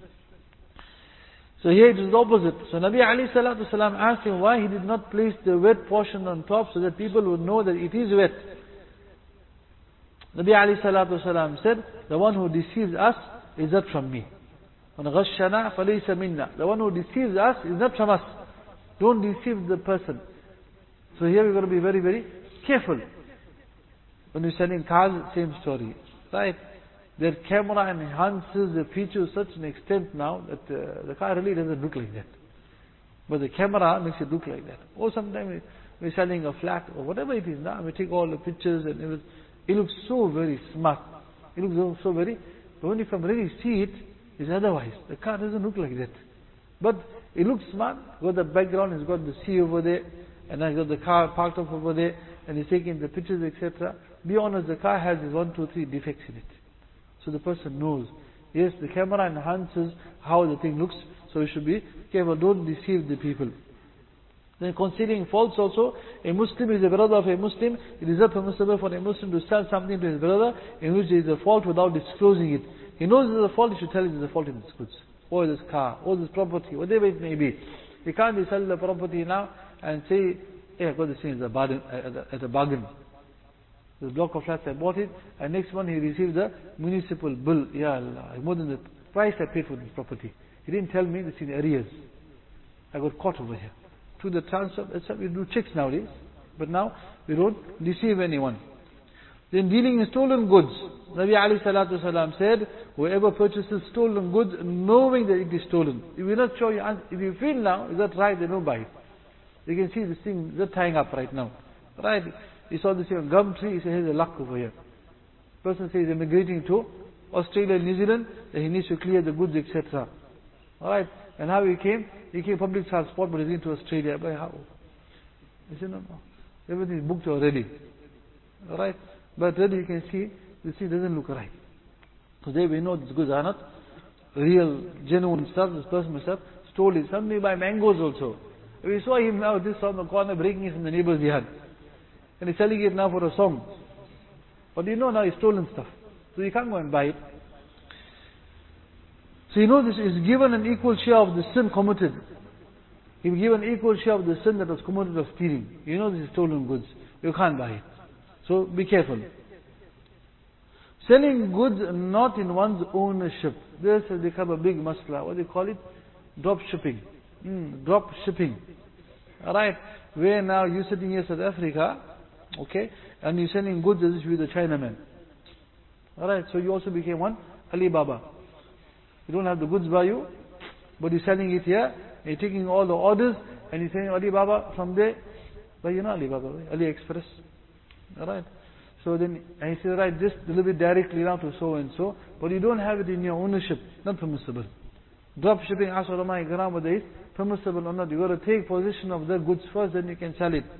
So here it is the opposite. So Nabi alayhi salatu wasalam asked him why he did not place the wet portion on top so that people would know that it is wet. Nabi alayhi salatu wasalam said, the one who deceives us is not from me. The one who deceives us is not from us. Don't deceive the person. So here we've got to be very, very careful. When you're selling cars, same story. Right? Their camera enhances the feature to such an extent now that uh, the car really doesn't look like that. But the camera makes it look like that. Or sometimes we're selling a flat or whatever it is now, we take all the pictures and it, was, it looks so very smart. It looks so, so very, but when you can really see it, it's otherwise. The car doesn't look like that. But it looks smart, got the background, it's got the sea over there, and I've got the car parked up over there, and he's taking the pictures, et cetera. Be honest, the car has these one, two, three defects in it. So the person knows. Yes, the camera enhances how the thing looks, so you should be careful, don't deceive the people. Then concealing faults also, a Muslim is a brother of a Muslim, it is not permissible for a Muslim to sell something to his brother in which there is a fault without disclosing it. He knows there is a fault, he should tell him there is a fault in his goods. or this car, or this property, whatever it may be. You can't sell the property now and say, hey, I got this thing at a bargain. At a bargain. The block of flats, I bought it, and next month he received the municipal bill. Ya Allah, more than the price I paid for this property. He didn't tell me this in arrears. I got caught over here. To the transfer, that's how we do checks nowadays. But now, we don't deceive anyone. Then dealing in stolen goods. Nabi alayhi salatu wasalam said, whoever purchases stolen goods knowing that it is stolen. If you're not sure, you answer, if you feel now, is that right, then don't buy it. You can see this thing, they're tying up right now. Right? He saw this here gum tree, he said, here's a luck over here. Person says he's emigrating to Australia and New Zealand, that he needs to clear the goods, et cetera. Alright? And how he came? He came public transport, but he's going to Australia. But how? He said, no, no. Everything is booked already. Alright? But really you can see, this thing doesn't look right. So there we know these goods are not real, genuine stuff. This person himself stole it. Somebody buy mangoes also. We saw him now, this on the corner, breaking it from the neighbor's yard. And he's selling it now for a song. But you know now he's stolen stuff. So you can't go and buy it. So you know this is given an equal share of the sin committed. He's given equal share of the sin that was committed of stealing. You know this is stolen goods. You can't buy it. So be careful. Selling goods not in one's ownership. This has become a big masla. What do you call it? Drop shipping. Mm, drop shipping. Alright. Where now you're sitting here in South Africa, okay, and you're selling goods as if you're the Chinaman. Alright, so you also became one Alibaba. You don't have the goods by you, but you're selling it here, and you're taking all the orders, and you're saying Alibaba from there, but you're not Alibaba, AliExpress. Alright. So then, and he says, right, just deliver it directly now to so and so, but you don't have it in your ownership, not permissible. Drop shipping, ask ulama ikram whether it's permissible or not. You got to take possession of the goods first, then you can sell it.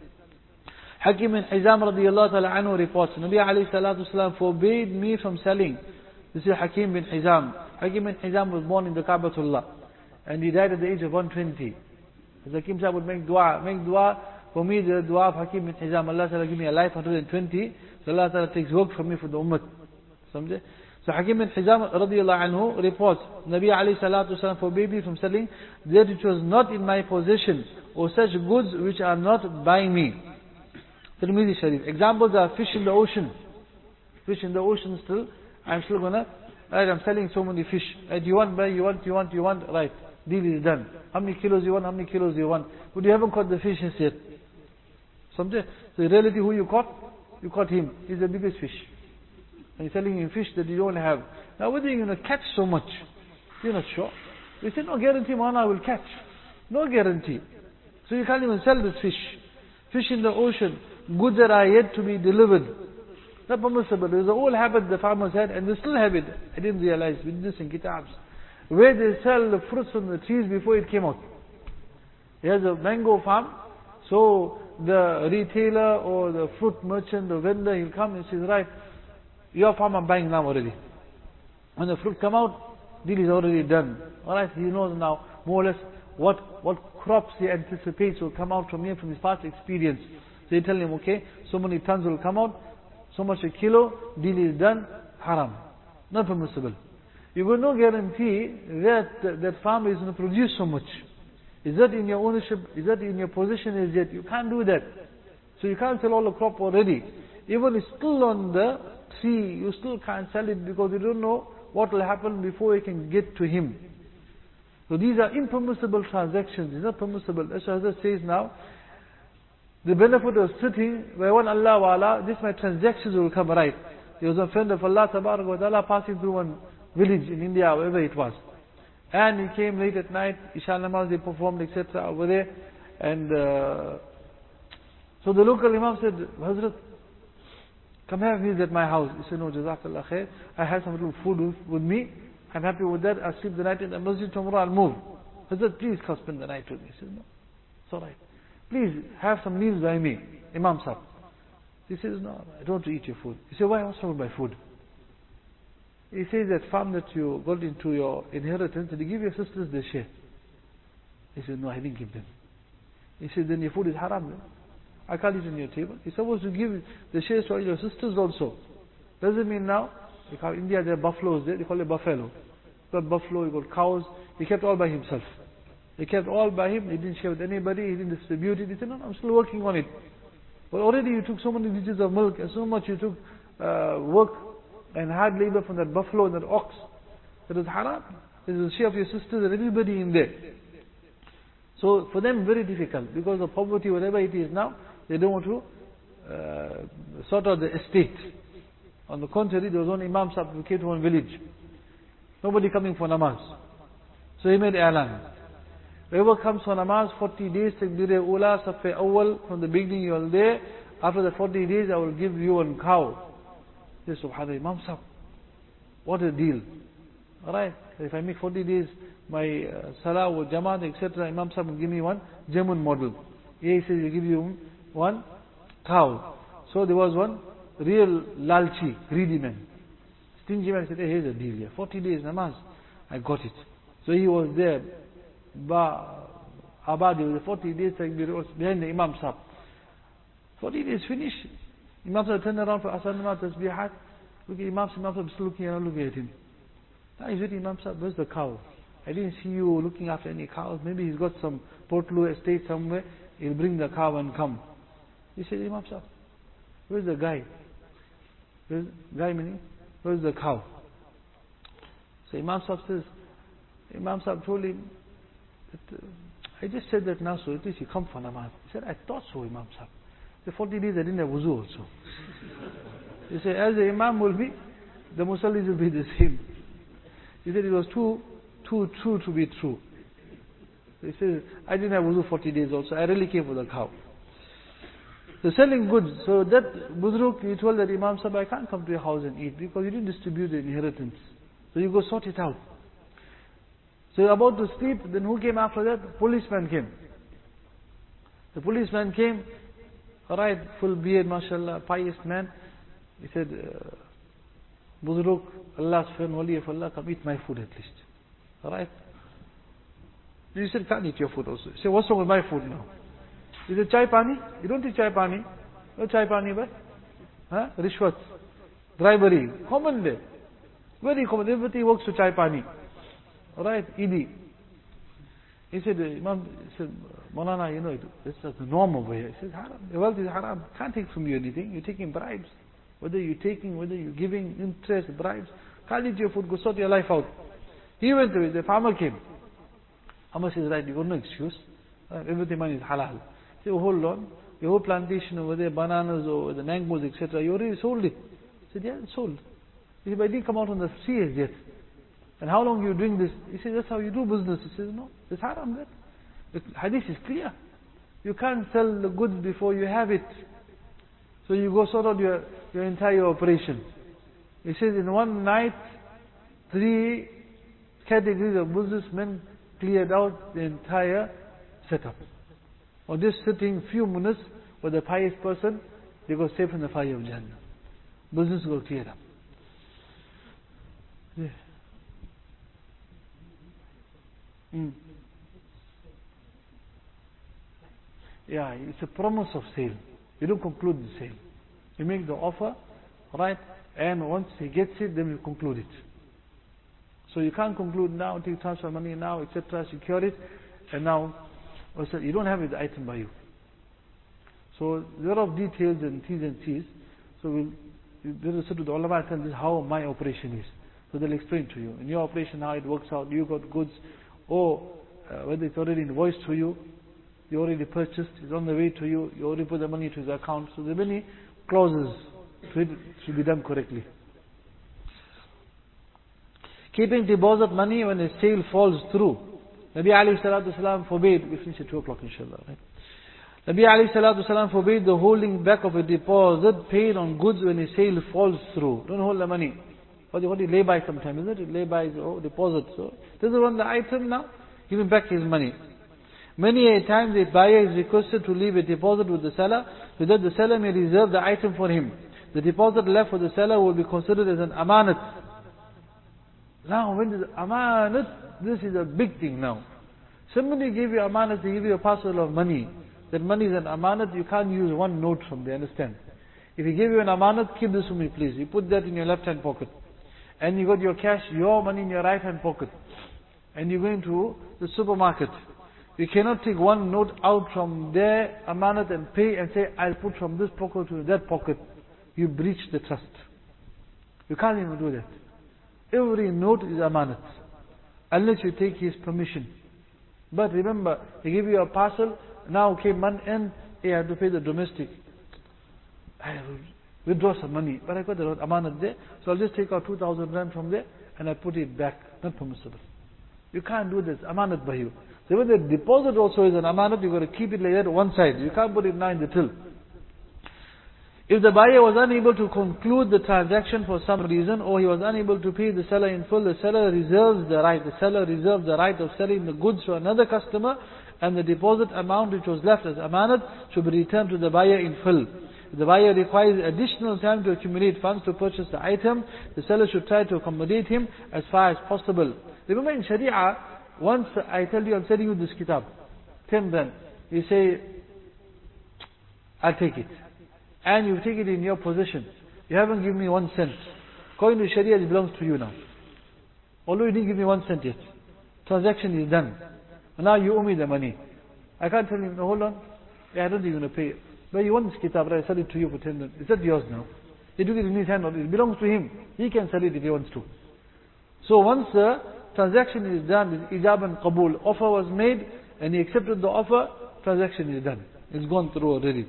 Hakim bin Hizam radiyallahu ta'ala anhu reports, Nabi alayhi salatu wasalam forbade me from selling. This is Hakim bin Hizam. Hakim bin Hizam was born in the Ka'batullah, and he died at the age of one hundred twenty. As Hakim Sahib would make dua, make dua for me, the dua of Hakim bin Hizam, Allah ta'ala give me a life one hundred twenty, so Allah ta'ala takes work from me for the ummah. Samjhe? So Hakim bin Hizam radiyallahu anhu reports, Nabi alayhi salatu wasalam forbade me from selling that which was not in my possession, or such goods which are not by me. Tirmidhi Sharif. Examples are fish in the ocean. Fish in the ocean still, I'm still gonna, right, I'm selling so many fish. Right, you want, buy, you want, you want, you want, right, deal is done. How many kilos you want, how many kilos you want. But you haven't caught the fish yet. Something. So in reality who you caught? You caught him. He's the biggest fish. And you're selling him fish that you don't have. Now whether you're going to catch so much, you're not sure. We say no guarantee Mana will catch. No guarantee. So you can't even sell this fish. Fish in the ocean, goods that are yet to be delivered. Not permissible. There's an old habit the farmers had, and they still have it. I didn't realize, we did this in kitabs. Where they sell the fruits from the trees before it came out. There's a mango farm, so the retailer or the fruit merchant, the vendor, he'll come and says, right, your farm I'm buying now already. When the fruit come out, deal is already done. Alright, he knows now more or less what, what crops he anticipates will come out from here from his past experience. So they tell him, okay, so many tons will come out, so much a kilo, deal is done, haram. Not permissible. You've got no guarantee that that, that farmer is going to produce so much. Is that in your ownership? Is that in your possession as yet? You can't do that. So you can't sell all the crop already. Even it's still on the tree, you still can't sell it because you don't know what will happen before you can get to him. So these are impermissible transactions. It's not permissible. As Hazrat says now, the benefit of sitting, where one Allah wa Allah, this my transactions will come right. There was a friend of Allah Tabarak wa Ta'ala passing through one village in India, wherever it was. And he came late at night, Isha Namaz, they performed, et cetera over there. And uh, so the local Imam said, Hazrat, come have meals at my house. He said, no, Jazakallah khair. I have some little food with, with me. I'm happy with that. I'll sleep the night in the masjid, tomorrow I'll move. Hazrat, please come spend the night with me. He said, no, it's alright. Please have some meals by me, Imam Sahib. He says, no, I don't want to eat your food. He said, why? What's wrong with my food? He says that farm that you got into your inheritance, did you give your sisters their share? He said, no, I didn't give them. He said, then your food is haram. Then. I can't eat on your table. You're supposed to give the shares to your sisters also. Doesn't mean now, because India there are buffaloes there, they call it buffalo. got buffalo, he got cows. He kept all by himself. He kept all by him. He didn't share with anybody. He didn't distribute it. He said, no, no, I'm still working on it. But already you took so many liters of milk and so much you took uh, work and hard labor from that buffalo and that ox. That is haram. It is the share of your sisters and everybody in there. So for them very difficult because of poverty, whatever it is now, they don't want to uh, sort out the estate. On the contrary, there was one Imam Sahib who came to one village. Nobody coming for namaz. So he made i'lan. Whoever comes for namaz, forty days, takbir ula, safa awwal, from the beginning you are there. After the forty days, I will give you one cow. He said, Subhanallah, Imam Sahib, what a deal. Alright, if I make forty days, my uh, salah or jamaat, et cetera, Imam Sahib will give me one German model. Here he says, he'll give you one cow. So there was one real lalchi, greedy man. Stingy man said, hey, here's a deal here. forty days namaz. I got it. So he was there. Ba Abadi was forty days behind the Imam Sahib. forty days finished. Imam Sahib turned around for Asar Namaz, Tasbihat. Look at Imam Sahib, Imam Sahib still looking around, looking at him. Now he's with Imam Sahib, where's the cow? I didn't see you looking after any cows. Maybe he's got some Portlu estate somewhere. He'll bring the cow and come. He said, Imam Sahib, where's the guy? Where's the guy meaning? Where's the cow? So Imam Sahib says, Imam Sahib told him, that, uh, I just said that now, so at least you come for namaz. He said, I thought so, Imam Sahib. The forty days I didn't have wuzu also. He said, as the Imam will be, the Musallis will be the same. He said it was too, too true to be true. He said, I didn't have wuzu forty days also. I really came for the cow. So selling goods. So that Budruk, he told that Imam Sahib, I can't come to your house and eat because you didn't distribute the inheritance. So you go sort it out. So you're about to sleep, then who came after that? The policeman came. The policeman came, alright, full beard, mashallah, pious man. He said, uh, Budruk, Allah's friend, wali of Allah, come eat my food at least. Alright? He said, can't eat your food also. He said, what's wrong with my food now? He said, chai pani? You don't eat chai pani. No chai pani, but? Huh? Rishwat. Bribery. Common there. Very common. Everybody works to chai pani. Alright? Idi. He said, Imam, he said, Maulana, you know, it's like the norm over here. He said, haram. The wealth is haram. Can't take from you anything. You're taking bribes. Whether you're taking, whether you're giving interest, bribes. Can't eat your food. Go sort your life out. He went away. The farmer came. Farmer says, right, you got no excuse. Right, everything money is halal. He said, oh, hold on. Your whole plantation over there, bananas or the mangoes, et cetera, you already sold it. He said, yeah, it's sold. He said, but it didn't come out on the sea as yet. And how long are you doing this? He said, that's how you do business. He says, no, it's haram there. The hadith is clear. You can't sell the goods before you have it. So you go sort out your, your entire operation. He says, in one night, three categories of businessmen cleared out the entire setup. Or just sitting few minutes with a pious person, they go safe from the fire of Jannah. Business will clear up. Yeah. Mm. Yeah, it's a promise of sale. You don't conclude the sale. You make the offer, right? And once he gets it, then you conclude it. So you can't conclude now, take transfer money now, et cetera, secure it, and now, also, you don't have the item by you. So there are details and T's and C's. So we'll, we'll say to the ulama, tell this how my operation is. So they'll explain to you. In your operation, how it works out, you got goods, or uh, whether it's already invoiced to you, you already purchased, it's on the way to you, you already put the money to his account. So there are many clauses to it should be done correctly. Keeping deposit money when a sale falls through. Nabi alayhi salatu salam forbade, we finish at two o'clock inshallah, right? Nabi alayhi salatu salam forbade the holding back of a deposit paid on goods when a sale falls through. Don't hold the money. What do you lay by sometimes, isn't it? Lay by is oh, deposit. So, this is one the item now, give him back his money. Many a time the buyer is requested to leave a deposit with the seller so that the seller may reserve the item for him. The deposit left for the seller will be considered as an amanat. Now, when this amanat, this is a big thing now. Somebody gave you amanat, they give you a parcel of money. That money is an amanat, you can't use one note from there, understand? If he gave you an amanat, keep this for me please. You put that in your left hand pocket. and you got your cash, your money in your right hand pocket, and you're going to the supermarket. You cannot take one note out from their amanat and pay and say, I'll put from this pocket to that pocket. You breach the trust. You can't even do that. Every note is amanat, unless you take his permission. But remember, he give you a parcel, now came month end, hey, I have to pay the domestic. I will withdraw some money, but I got the amanat there, so I'll just take out two thousand rand from there, and I put it back. Not permissible. You can't do this, amanat by you. So even the deposit also is an amanat, you've got to keep it like that on one side. You can't put it now in the till. If the buyer was unable to conclude the transaction for some reason, or he was unable to pay the seller in full, the seller reserves the right. The seller reserves the right of selling the goods to another customer, and the deposit amount which was left as amanat should be returned to the buyer in full. If the buyer requires additional time to accumulate funds to purchase the item, the seller should try to accommodate him as far as possible. Remember in Sharia, once I tell you, I'm selling you this kitab, ten rand, you say, I'll take it. And you take it in your possession. You haven't given me one cent. According to Sharia, it belongs to you now. Although you didn't give me one cent yet. Transaction is done. And now you owe me the money. I can't tell you, no, hold on. Yeah, I don't think you're going to pay it. But you want this kitab, right? I sell it to you for ten rand. Is that yours now? He took it in his hand, it belongs to him. He can sell it if he wants to. So once the transaction is done, ijab and qabul, offer was made, and he accepted the offer, transaction is done. It's gone through already.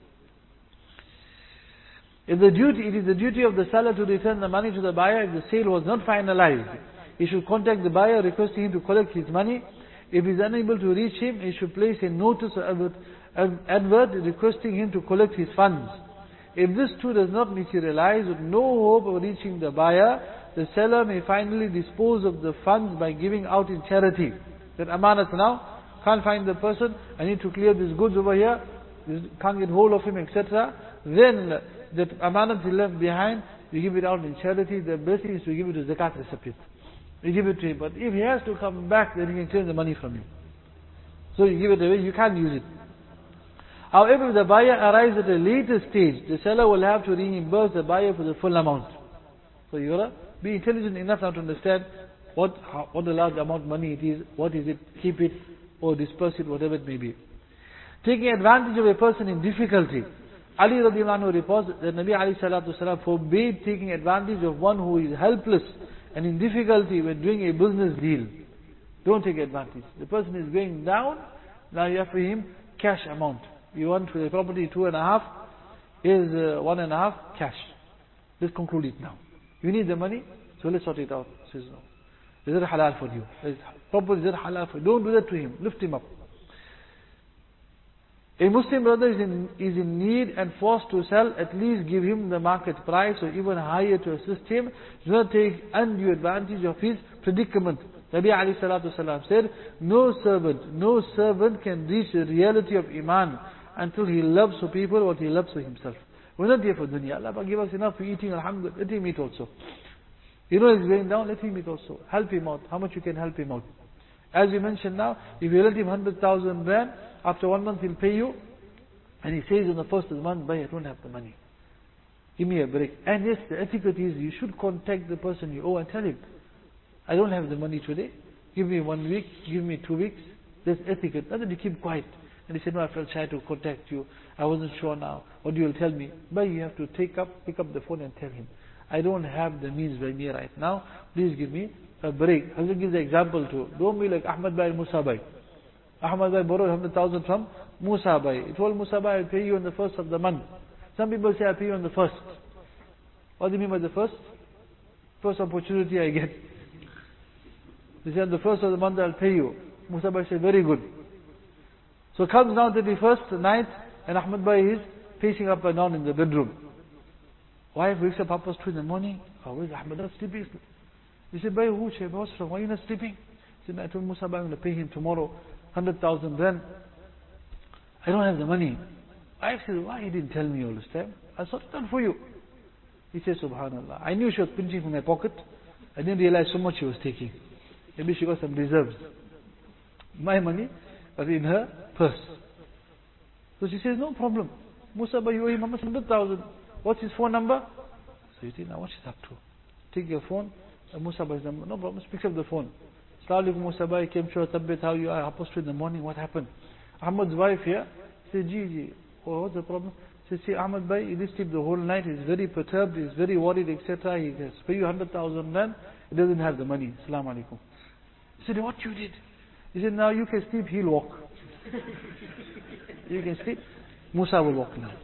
If the duty, it is the duty of the seller to return the money to the buyer if the sale was not finalized. He should contact the buyer requesting him to collect his money. If he is unable to reach him, he should place a notice or advert, advert requesting him to collect his funds. If this too does not materialize, with no hope of reaching the buyer, the seller may finally dispose of the funds by giving out in charity. That amanat now, can't find the person, I need to clear these goods over here, can't get hold of him, et cetera. Then that amanat he left behind, you give it out in charity. The best thing is to give it to zakat recipient. You give it to him. But if he has to come back, then he can claim the money from you. So you give it away, you can't use it. However, if the buyer arrives at a later stage, the seller will have to reimburse the buyer for the full amount. So you gotta be intelligent enough now to understand what how, what the large amount of money it is, what is it, keep it, or disperse it, whatever it may be. Taking advantage of a person in difficulty. Ali radiallahu anhu reports that Nabi alayhi salatu wasalam forbade taking advantage of one who is helpless and in difficulty when doing a business deal. Don't take advantage. The person is going down, now you have for him cash amount. You want for the property two and a half, is uh, one and a half cash. Let's conclude it now. You need the money, so let's sort it out. He says no. Is it halal for you? Is property, is it halal for you? Don't do that to him. Lift him up. A Muslim brother is in, is in need and forced to sell, at least give him the market price or even higher to assist him. Do not take undue advantage of his predicament. Nabi alayhi salatu wasalam said, no servant, no servant can reach the reality of Iman until he loves for people what he loves for himself. We're not here for dunya. Allah give us enough for eating, alhamdulillah. Let him eat also. You know he's going down, let him eat also. Help him out. How much you can help him out. As we mentioned now, if you let him one hundred thousand rand, after one month he'll pay you, and he says on the first of the month, "Bhai, I don't have the money. Give me a break." And yes, the etiquette is you should contact the person you owe and tell him, "I don't have the money today. Give me one week, give me two weeks." That's etiquette. Not that you keep quiet. And he said, "No, I felt shy to contact you. I wasn't sure now. What do you tell me?" But you have to take up, pick up the phone and tell him, "I don't have the means by me right now. Please give me a break." I will give the example too. Don't be like Ahmad Bhai and Musa Bhai. Ahmad Bhai borrowed one hundred thousand from Musa Bhai. He told Musa Bhai, "I'll pay you on the first of the month." Some people say, "I'll pay you on the first." What do you mean by the first? First opportunity I get. They said, "On the first of the month I'll pay you." Musa Bhai said, "Very good." So comes down to the first night, and Ahmad Bhai is pacing up and down in the bedroom. Wife wakes up half past two in the morning. Oh, where's Ahmad? Not sleeping. He said, "Bhai, who? What's wrong? Why are you not sleeping?" He said, "I told Musa Bhai I'm going to pay him tomorrow, one hundred thousand rand. I don't have the money." Wife said, "Why you didn't tell me all this time? I'll sort it out for you." He said, "Subhanallah, I knew she was pinching from my pocket. I didn't realize so much she was taking. Maybe she got some reserves. My money was in her purse." So she says, "No problem. Musa Bhai, you owe him one hundred thousand. What's his phone number?" So you think, now what she's up to? take your phone. Uh, Musa Bhai's number. No problem, just pick up the phone. Assalamu alaikum Musa Bhai, came to Tabbit, how you are? Half past two in the morning, what happened? Ahmad's wife here, said, Ji, Ji, oh, what's the problem? She said, see, Ahmad Bhai, he didn't sleep the whole night, he's very perturbed, he's very worried, et cetera. He has paid you one hundred thousand rand, he doesn't have the money. Assalamu alaikum. He said, what you did? He said, now you can sleep, he'll walk. You can sleep, Musa will walk now.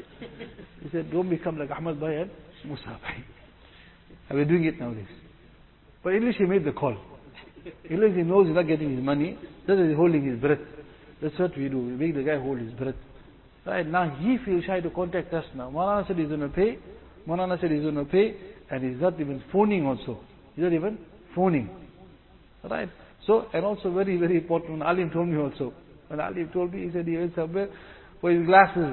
He said, don't become like Ahmad Bhai and Musa Bhai. And we're doing it nowadays. But at least he made the call. At least he knows he's not getting his money, that is holding his breath. That's what we do, we make the guy hold his breath. Right, now he feels shy to contact us now. Maulana said he's going to pay, Maulana said he's going to pay, and he's not even phoning also. He's not even phoning. Right? So, and also very, very important, when Alim told me also, when Alim told me, he said he went somewhere for his glasses.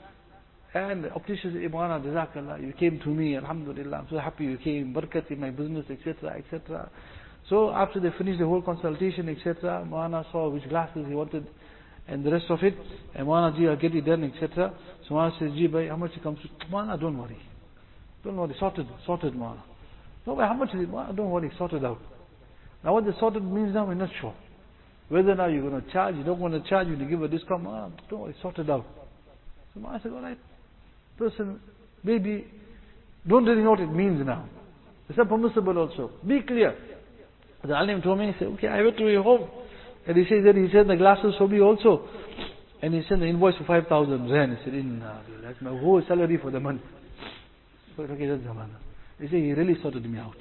And the optician said, Maulana, Jazakallah, you came to me, Alhamdulillah, I'm so happy you came, barakat in my business, et cetera, et cetera. So, after they finished the whole consultation, et cetera, Maulana saw which glasses he wanted, and the rest of it, and Maulana Ji, I'll get it done, et cetera. So Maulana says, Ji, bhai, how much it comes to? Maulana, don't worry. Don't worry, sorted, sorted, Maulana. No, bhai, how much is it? Maulana, don't worry, sorted out. Now what the sorted means now, we're not sure. Whether now you're going to charge, you don't want to charge, you to give a discount, Maulana, don't worry, sorted out. So Maulana said, alright, person, maybe, don't really know what it means now. It's not permissible also. Be clear. The Alim told me, he said, okay, I went to your home. And he says that he sent the glasses for me also. And he sent the invoice for five thousand rand. He said, Inna, that's my whole salary for the month. So, okay, that's the man. He said, he really sorted me out.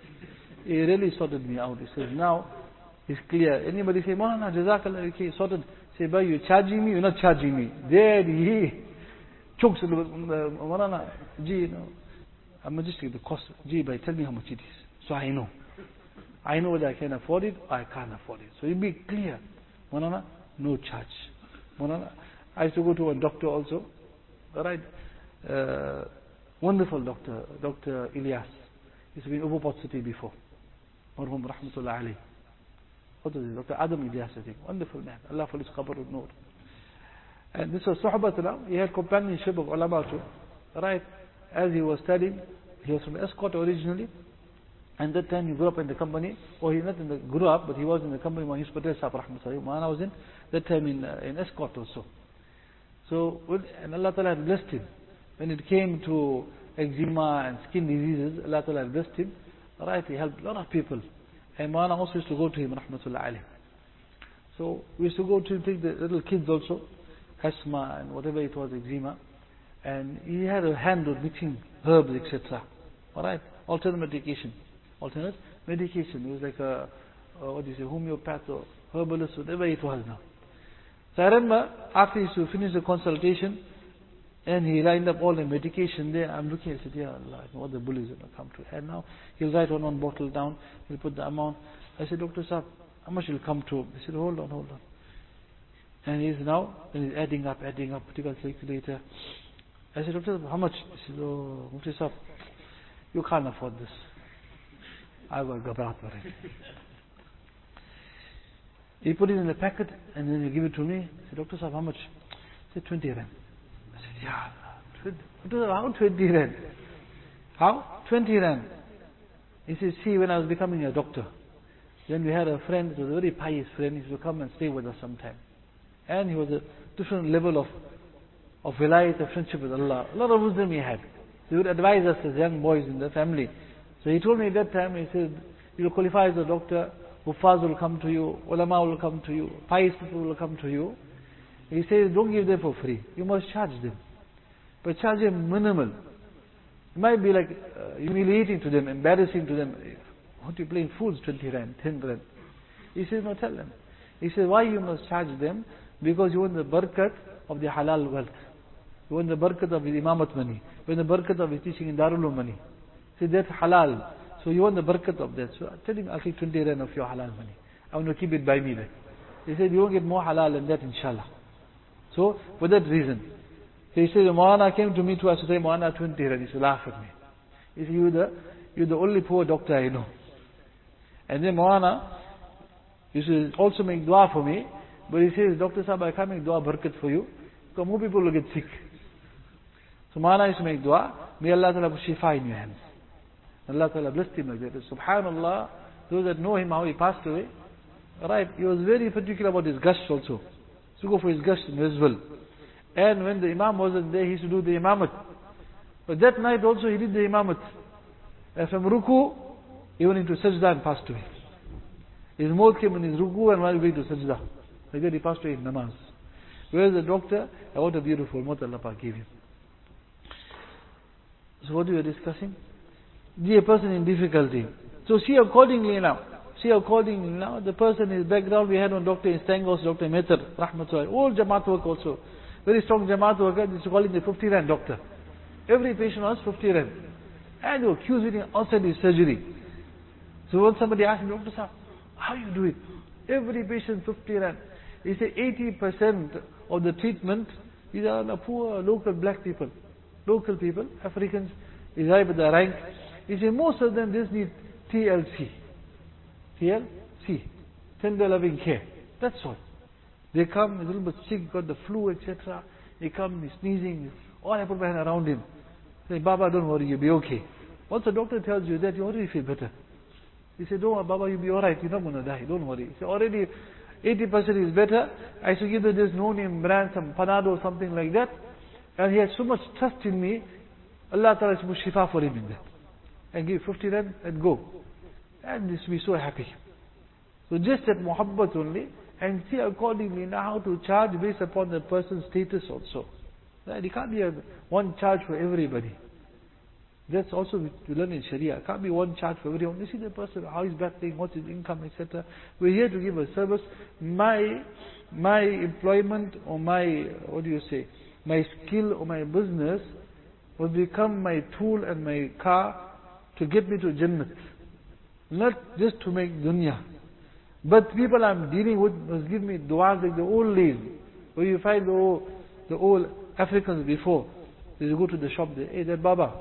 He really sorted me out. He says, now, it's clear. Anybody say, Maulana, Jazakallah, okay, sorted. Say, bhai, you're charging me, you're not charging me. There he chokes, Maulana, Ji, you know, I'm just take the cost. Ji, bhai, tell me how much it is. So I know. I know whether I can afford it or I can't afford it. So you be clear. Maulana, no charge. Maulana, I used to go to a doctor also. Alright. Uh, wonderful doctor, Doctor Ilyas. He's been in Ubupot City before. Marhum Rahmatullah alayhi. What was it? Doctor Adam Ilyas, I think. Wonderful man. Allah for his qabr of nur. And this was Suhbatullah. He had companionship of ulama too. Right. As he was studying, he was from Escort originally. And that time he grew up in the company, or he not in the, grew up, but he was in the company when he was Patel Sahib Rahmatullah. Maulana was in, that time in, uh, in Escort also. So, and Allah Ta'ala had blessed him. When it came to eczema and skin diseases, Allah Ta'ala had blessed him. Right, he helped a lot of people. And Maulana also used to go to him, Rahmatullah alayhi. So, we used to go to take the little kids also, asthma and whatever it was, eczema. And he had a hand of mixing herbs, et cetera. Alright, alternate medication. Alternate medication. It was like a, uh, what do you say, homeopath or herbalist, whatever it was now. So I remember, after he used to finish the consultation, and he lined up all the medication there, I'm looking, I said, yeah Allah, I know what the bullies are going to come to. And now, he'll write one, one bottle down, he'll put the amount. I said, Doctor Saab, how much will come to? He said, hold on, hold on. And he's now, and he's adding up, adding up, particular calculator. I said, Doctor, how much? He said, oh, Mufti Saab, you can't afford this. I will go back for it. He put it in the packet and then he give it to me. He said, Doctor Saab, how much? He said, twenty rand. I said, yeah, twenty, how twenty rand? How? twenty rand. He said, see, when I was becoming a doctor, then we had a friend, it was a very pious friend, he used to come and stay with us sometime. And he was a different level of of wilayat, of friendship with Allah. A lot of wisdom he had. He would advise us as young boys in the family. So he told me at that time, he said, you will qualify as a doctor, Huffaz will come to you, ulama will come to you, pious people will come to you. He says, don't give them for free. You must charge them. But charge them minimal. It might be like uh, humiliating to them, embarrassing to them. What are you playing fools, twenty rand, ten rand? He says, no, tell them. He says, why you must charge them? Because you want the barakat of the halal wealth. You want the barakat of the imamat money. You want the barakat of his teaching in Darul Uloom money. See, that's halal. So you want the barakat of that. So I tell him, I'll take twenty rand of your halal money. I want to keep it by me then. He said, you won't get more halal than that, inshallah. So, for that reason. So he said, Maulana came to me to us to say, Maulana, twenty rand. He said, laugh at me. He said, you're the, you're the only poor doctor I know. And then Maulana used to also make dua for me. But he says, Doctor Sahib, I can't make dua barakat for you, because more people will get sick. So Maulana used to make dua, may Allah Ta'ala put shifa in your hands. Allah Ta'ala blessed him like that. Subhanallah, those that know him, how he passed away, right, he was very particular about his gush also. To go for his gush as well. And when the Imam wasn't there, he used to do the Imamat. But that night also he did the Imamat. And from Ruku, he went into Sajda and passed away. His maut came in his Ruku and while going to Sajda. Like that he passed away in Namaz. Whereas the doctor, and what a beautiful maut Allah Pak gave him. So what we were discussing? Be a person in difficulty. So see accordingly now. See accordingly now, the person, his background, we had one doctor in Stangos, Doctor Meter, Rahmatullah, all Jamaat work also. Very strong Jamaat worker, this is calling the fifty rand doctor. Every patient was fifty rand. And they were queues waiting outside his surgery. So when somebody asked him, Doctor Sahab, how you do it? Every patient fifty rand. He said eighty percent of the treatment, these are the poor local black people. Local people, Africans, is high with the rank. He said most of them just need T L C. T L C, tender loving care. That's all. They come, a little bit sick, got the flu, et cetera. They come, he's sneezing. All I put my hand around him. Say, Baba, don't worry, you'll be okay. Once the doctor tells you that, you already feel better. He said, don't worry, Baba, you'll be alright. You're not going to die. Don't worry. He said, already eighty percent is better. I should give him this no-name brand, some Panado or something like that. And he has so much trust in me. Allah Ta'ala is shifa for him in that. And give fifty rand and go. And this will be so happy. So just that muhabbat only, and see accordingly now how to charge based upon the person's status also. Right? It can't be a one charge for everybody. That's also we learn in Sharia. It can't be one charge for everyone. You see the person, how he's battling, what's his income, et cetera. We're here to give a service. My my employment or my, what do you say, my skill or my business will become my tool and my car to get me to Jannat. Not just to make dunya. But people I'm dealing with must give me du'as like the old days. Where you find the old, the old Africans before. They go to the shop, they hey, that Baba,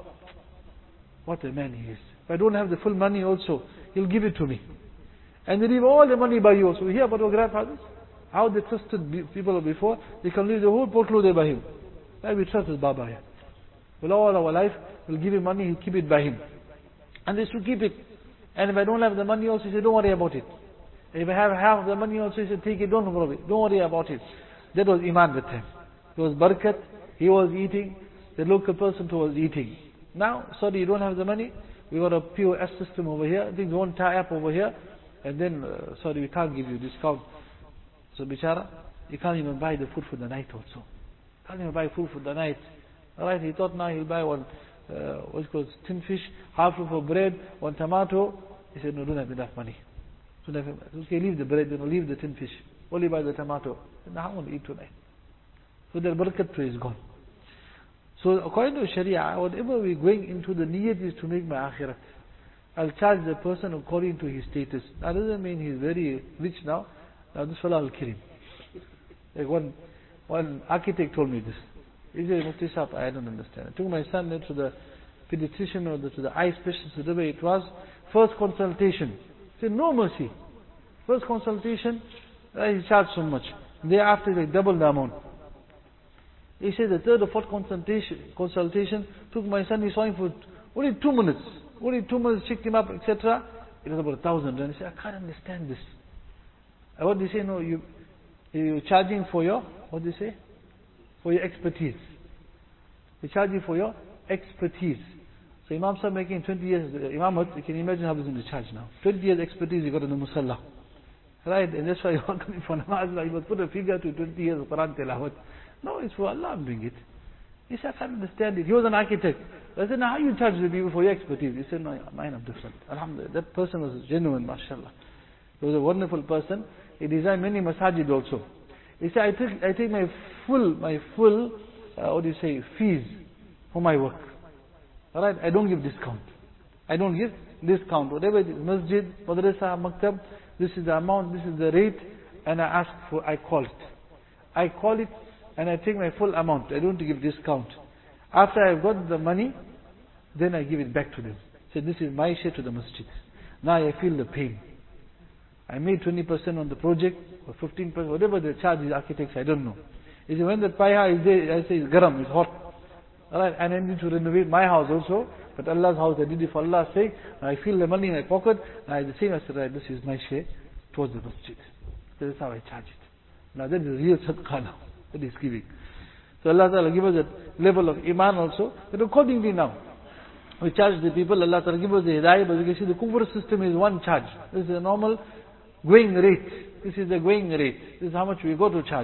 what a man he is. If I don't have the full money also, he'll give it to me. And they leave all the money by you also. We hear about our grandfathers, how they trusted people before. They can leave the whole portfolio there by him. And we trust this Baba here. Well, all our life, we'll give him money, he'll keep it by him. And they should keep it. And if I don't have the money also, he said, don't worry about it. If I have half the money also, he said, take it, don't worry, don't worry about it. That was Iman with him. It was barakat, he was eating, the local person too was eating. Now, sorry, you don't have the money, we got a P O S system over here, things won't tie up over here, and then, uh, sorry, we can't give you discount. So, bichara, you can't even buy the food for the night also. Can't even buy food for the night. Alright, he thought now he'll buy one, uh, what's it called, tin fish, half loaf of bread, one tomato. He said, no, don't have enough money. Don't have enough. Okay, leave the bread, then leave the tin fish. Only buy the tomato. Then how am I going to eat tonight? So their barakat is gone. So according to Sharia, whatever we're going into, the niyat is to make my akhirat. I'll charge the person according to his status. That doesn't mean he's very rich now. Now this fellow will kill him. Like one, one architect told me this. He said, Mufti Sahab, I don't understand. I took my son there to the pediatrician or the, to the eye specialist, whatever it was. First consultation. He said, no mercy. First consultation, uh, he charged so much. Thereafter, they doubled the amount. He said the third or fourth consultation, consultation took my son, he saw him for only two minutes. Only two minutes, checked him up, et cetera. It was about a thousand. And he said, I can't understand this. And what do you say? No, you, you're charging for your, what do you say? For your expertise. You're charging for your expertise. So Imam Sahib making twenty years Imamat, you can imagine how he's going to charge now. twenty years expertise you got in the Musalla. Right? And that's why you're coming for namaz. You must put a figure to twenty years of Quran Tilawat. No, it's for Allah I'm doing it. He said, I can't understand it. He was an architect. I said, now how you charge the people for your expertise? He said, no, mine are different. Alhamdulillah. That person was genuine, mashallah. He was a wonderful person. He designed many masajid also. He said, I take, I take my full, my full, uh, what do you say, fees for my work. Alright, I don't give discount. I don't give discount. Whatever it is, masjid, madrasa, maktab, this is the amount, this is the rate, and I ask for, I call it. I call it, and I take my full amount. I don't give discount. After I've got the money, then I give it back to them. Say, this is my share to the masjid. Now I feel the pain. I made twenty percent on the project, or fifteen percent, whatever the charge is, architects, I don't know. He said, when the payha is there, I say, it's garam, it's hot. Alright, and I need to renovate my house also. But Allah's house, I did it for Allah's sake. I feel the money in my pocket. And I the same, I said, right, this is my share towards the masjid. So that's how I charge it. Now that is real sadaqah now. That is giving. So Allah Ta'ala give us a level of iman also. But accordingly now, we charge the people. Allah Ta'ala give us the hidayah. But you can see the kufr system is one charge. This is a normal going rate. This is the going rate. This is how much we go to charge.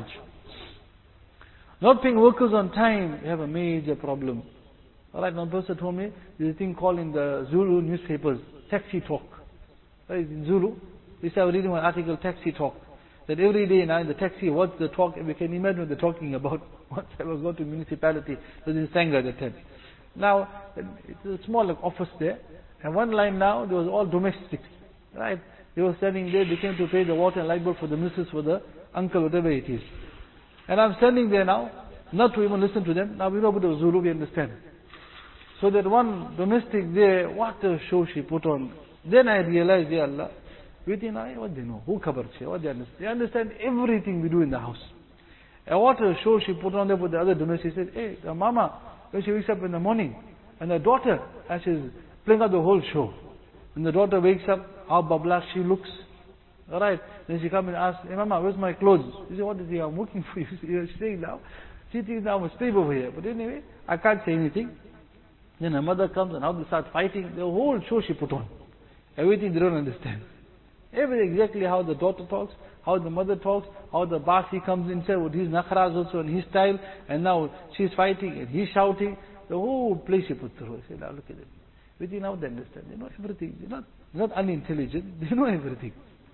Not paying workers on time, we have a major problem. Alright, one person told me, there's a thing called in the Zulu newspapers, taxi talk. Right, in Zulu, they say I was reading one article, taxi talk. That every day now in the taxi, what's the talk, and we can imagine what they're talking about. Once I was going to municipality, so this is Sangha at the time. Now, it's a small like, office there, and one line now, there was all domestics. Right, they were standing there, they came to pay the water and light bill for the missus, for the uncle, whatever it is. And I'm standing there now, not to even listen to them. Now we know about the Zulu, we understand. So that one domestic there, what a show she put on. Then I realized, Ya Allah, within I, what they know, who covers she, what they understand. They understand everything we do in the house. And what a show she put on there for the other domestic. She said, hey, the mama, when she wakes up in the morning, and the daughter, and she's playing out the whole show. When the daughter wakes up, how babla she looks. Alright, then she comes and asks, hey mama, where's my clothes? She said, what is he? I'm working for you. You're staying now. She thinks now I'm staying over here. But anyway, I can't say anything. Then her mother comes and how they start fighting. The whole show she put on. Everything they don't understand. Everything exactly how the daughter talks, how the mother talks, how the Basi comes inside with his nakharas also and his style. And now she's fighting and he's shouting. The whole place she put through. I said, now look at them. Everything now they understand. They know everything. They're not, they're not unintelligent. They know everything.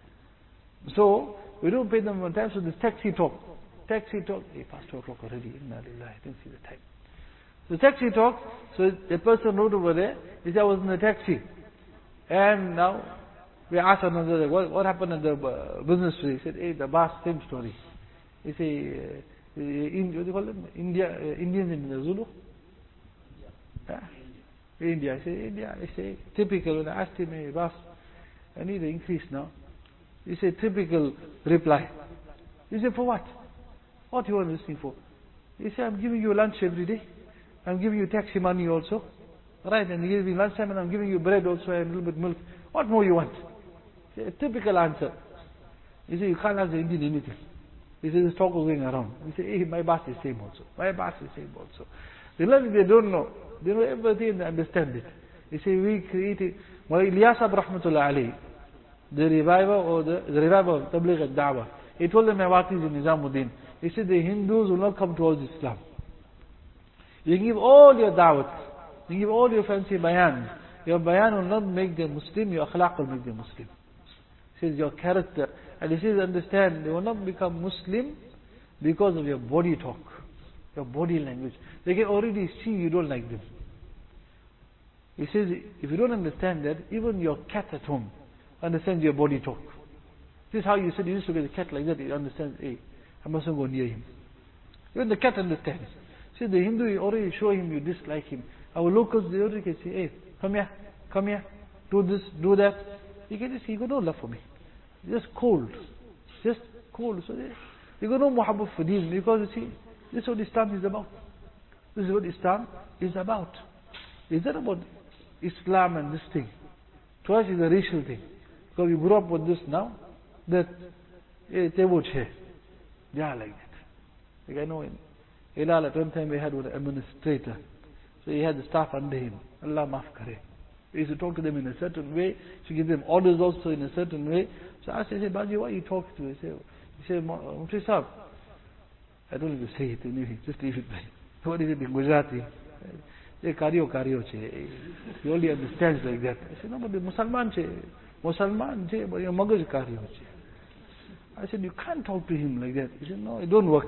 So, we don't pay them on time, so this taxi talk. Taxi talk, hey, past two o'clock already, inna lillahi, I didn't see the time. So taxi talk, so the person wrote over there, he said I was in the taxi. And now, we asked another, what, what happened in the uh, business today? He said, hey, the boss, same story. He said, uh, in, what do you call them? India, uh, Indians in the Zulu? Yeah. India. I said, India. I say, typical. When I asked him, hey, boss, I need an increase now. He said, typical reply. He said, for what? What you want listening for? He said, I'm giving you lunch every day. I'm giving you taxi money also. Right, and you give me lunchtime and I'm giving you bread also and a little bit milk. What more you want? He said, a typical answer. He said, you can't ask the Indian anything. He said, this talk is going around. He said, hey, my boss is same also. My boss is same also. They learn they don't know. They know everything and they understand it. He said, we created, well, Ilyas Rahmatullah alayhi, the reviver or the, the reviver of Tabligh al-Da'wah. He told them about this in Nizamuddin. He said the Hindus will not come towards Islam. You give all your da'wat, you give all your fancy bayan. Your bayan will not make them Muslim, your akhlaq will make them Muslim. He says your character. And he says understand, they will not become Muslim because of your body talk, your body language. They can already see you don't like them. He says if you don't understand that, even your cat at home understands your body talk. This is how you said you used to get a cat like that, he understands, hey, I mustn't go near him. Even the cat understands. See, the Hindu, you already show him you dislike him. Our locals, they already can say, hey, come here, come here, do this, do that. You can just see, you got no love for me. Just cold. Just cold. So they, they got no muhabbat for deen, because you see, this is what Islam is about. This is what Islam is about. It's not about Islam and this thing. To us, it's a racial thing. Because we grew up with this now, that eh, they would share. They are like that. Like I know in Hilal at one time we had one administrator. So he had the staff under him. Allah maaf kare. We used to talk to them in a certain way. To give them orders also in a certain way. So I asked him, I said, Baji, why are you talking to me? He said, he said, Mufti Sahib, I don't need to say it anyway. Just leave it by. What is it in Gujarati? He karyo karyo che. He only understands like that. I said, no, but the Musalman che. Musalman che, but your magaj karyo che. I said, you can't talk to him like that. He said, no, it don't work.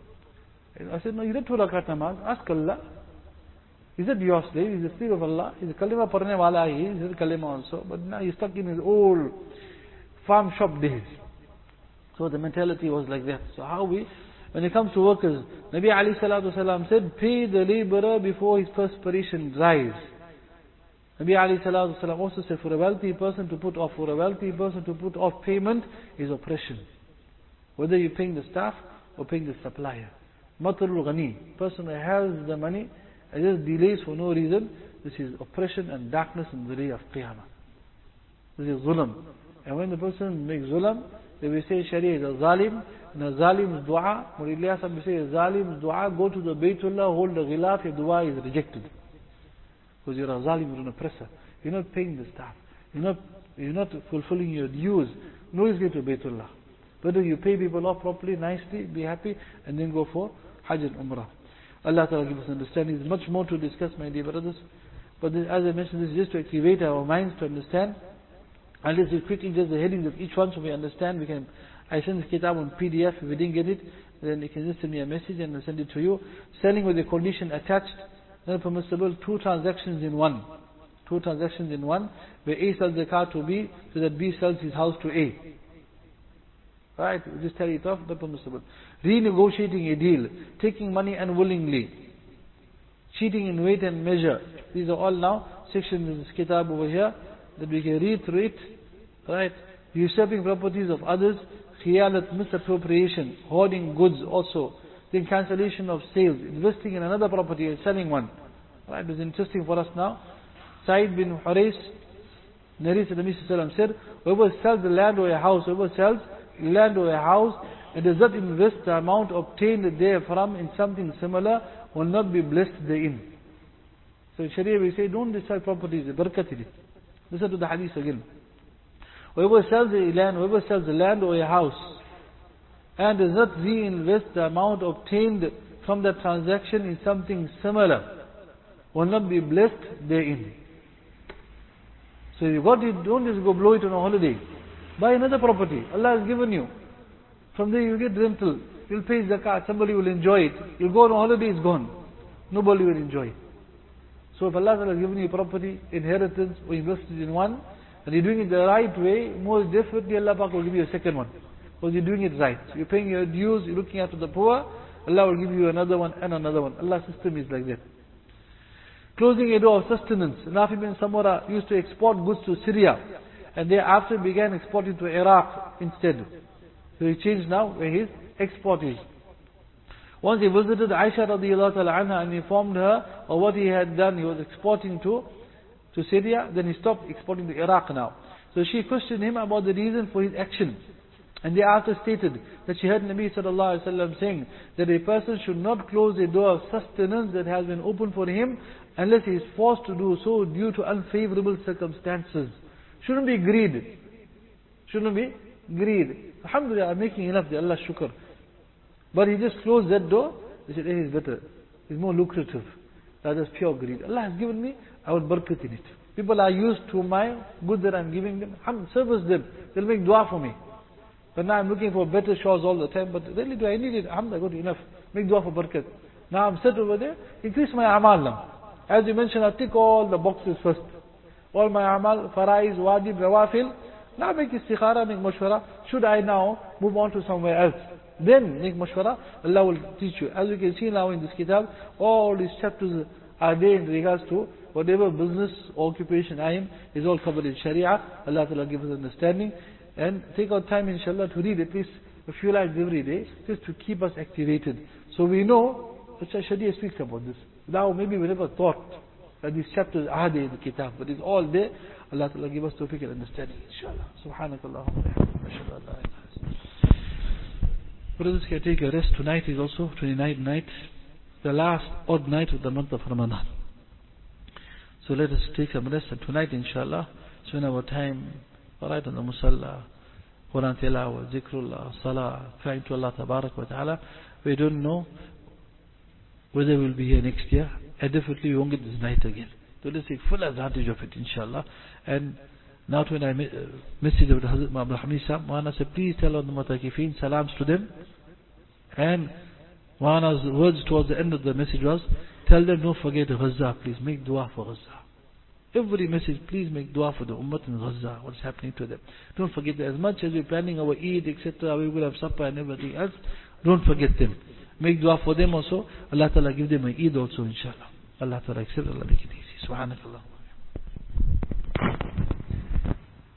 I said, no, you read two rakat namaz, ask Allah. Is it your slave? He's the slave of Allah. He's a kalima parne wala he. He's a kalima also. But now he's stuck in his old farm shop days. So the mentality was like that. So how we, when it comes to workers, Nabi alayhi salatu wasalam said, pay the laborer before his perspiration dries. Nabi alayhi salatu wasalam also said, for a wealthy person to put off, for a wealthy person to put off payment is oppression. Whether you're paying the staff or paying the supplier. Matarul ghani, person who has the money and just delays for no reason, this is oppression and darkness in the day of Qiyamah. This is zulm. And when the person makes zulm, they will say Sharia is a zalim, and a zalim's dua, Murillah will say a zalim's dua, go to the Baytullah, hold the ghilaf, your dua is rejected. Because you're a zalim, you're an oppressor. You're not paying the staff. You're not, you're not fulfilling your dues. No, is go to Baytullah. Whether you pay people off properly, nicely, be happy, and then go for Hajj and Umrah. Allah Ta'ala give us understanding. There's much more to discuss, my dear brothers. But this, as I mentioned, this is just to activate our minds to understand. I'll just do quickly just the headings of each one so we understand. We can, I send this kitab on P D F. If we didn't get it, then you can just send me a message and I'll send it to you. Selling with a condition attached, not permissible. Two transactions in one. Two transactions in one, where A sells the car to B, so that B sells his house to A. Right? We just tell it off, not permissible. Renegotiating a deal, taking money unwillingly, cheating in weight and measure. These are all now sections in this kitab over here that we can read through it. Right? Usurping properties of others, khiyalat, misappropriation, hoarding goods also, then cancellation of sales, investing in another property and selling one. Right? It's interesting for us now. Sa'id bin Hurais narrates that the Prophet said, whoever sells the land or a house, whoever sells land or a house, and does not invest the amount obtained therefrom in something similar, will not be blessed therein. So in Sharia we say, don't sell properties, barakat in it. Listen to the hadith again. Whoever sells a land, whoever sells the land or a house, and does not reinvest the amount obtained from that transaction in something similar, will not be blessed therein. So what you don't just go blow it on a holiday. Buy another property. Allah has given you. From there you get rental. You'll pay zakat. Somebody will enjoy it. You'll go on a holiday, it's gone. Nobody will enjoy it. So if Allah has given you property, inheritance, or invested in one, and you're doing it the right way, most definitely Allah Pak will give you a second one. Because you're doing it right. You're paying your dues, you're looking after the poor, Allah will give you another one and another one. Allah's system is like that. Closing a door of sustenance. Nafi bin Samura used to export goods to Syria, and thereafter began exporting to Iraq instead. So he changed now where his export is. Once he visited Aisha radiallahu ta'ala anha and informed her of what he had done. He was exporting to, to Syria, then he stopped exporting to Iraq now. So she questioned him about the reason for his action. And thereafter stated that she heard Nabi sallallahu alaihi wasallam saying that a person should not close a door of sustenance that has been opened for him unless he is forced to do so due to unfavorable circumstances. Shouldn't be greed. Shouldn't be greed. Alhamdulillah, I'm making enough, Allah shukr. But he just closed that door. He said, hey, it's better. It's more lucrative. That is pure greed. Allah has given me, I will barakat in it. People are used to my good that I'm giving them. I'm service them. They'll make dua for me. But now I'm looking for better shores all the time. But really, do I need it? Alhamdulillah, I got enough. Make dua for barakat. Now I'm set over there. Increase my amal now. As you mentioned, I tick all the boxes first. All my amal, faraiz, wajib, rawafil. Now make istikhara, make mashwara. Should I now move on to somewhere else? Then make mashwara. Allah will teach you. As you can see now in this kitab, all these chapters are there in regards to whatever business or occupation I am, is all covered in Sharia. Allah Ta'ala give us understanding. And take our time, inshallah, to read at least a few lines every day, just to keep us activated. So we know, Sharia speaks about this. Now maybe we never thought that these chapters are there in the kitab, but it's all there. Allah Ta'ala give us tawfiq and understanding, inshallah. Subhanakallah. Brothers, can take a rest. Tonight is also twenty-ninth night, the last odd night of the month of Ramadan. So let us take some rest, and tonight, inshallah, spend our time right on the musalla, Quran tilawah, zikrullah, salah, crying to Allah tabarak wa ta'ala. We don't know whether we'll be here next year, and definitely we won't get this night again. So let's take full advantage of it, inshallah. And now when I message of Hazrat Abdul Hamid Sahib, Maulana said, please tell all the Mutakifeen salams to them. And Maulana's words towards the end of the message was, tell them don't forget Gaza, please make dua for Gaza. Every message, please make dua for the Ummah in Gaza, what's happening to them. Don't forget that. As much as we're planning our Eid, et cetera, we will have supper and everything else, don't forget them. Make dua for them also. Allah Ta'ala give them an Eid also, inshallah. Allah Ta'ala accept, Allah make it easy. Subhanakallah.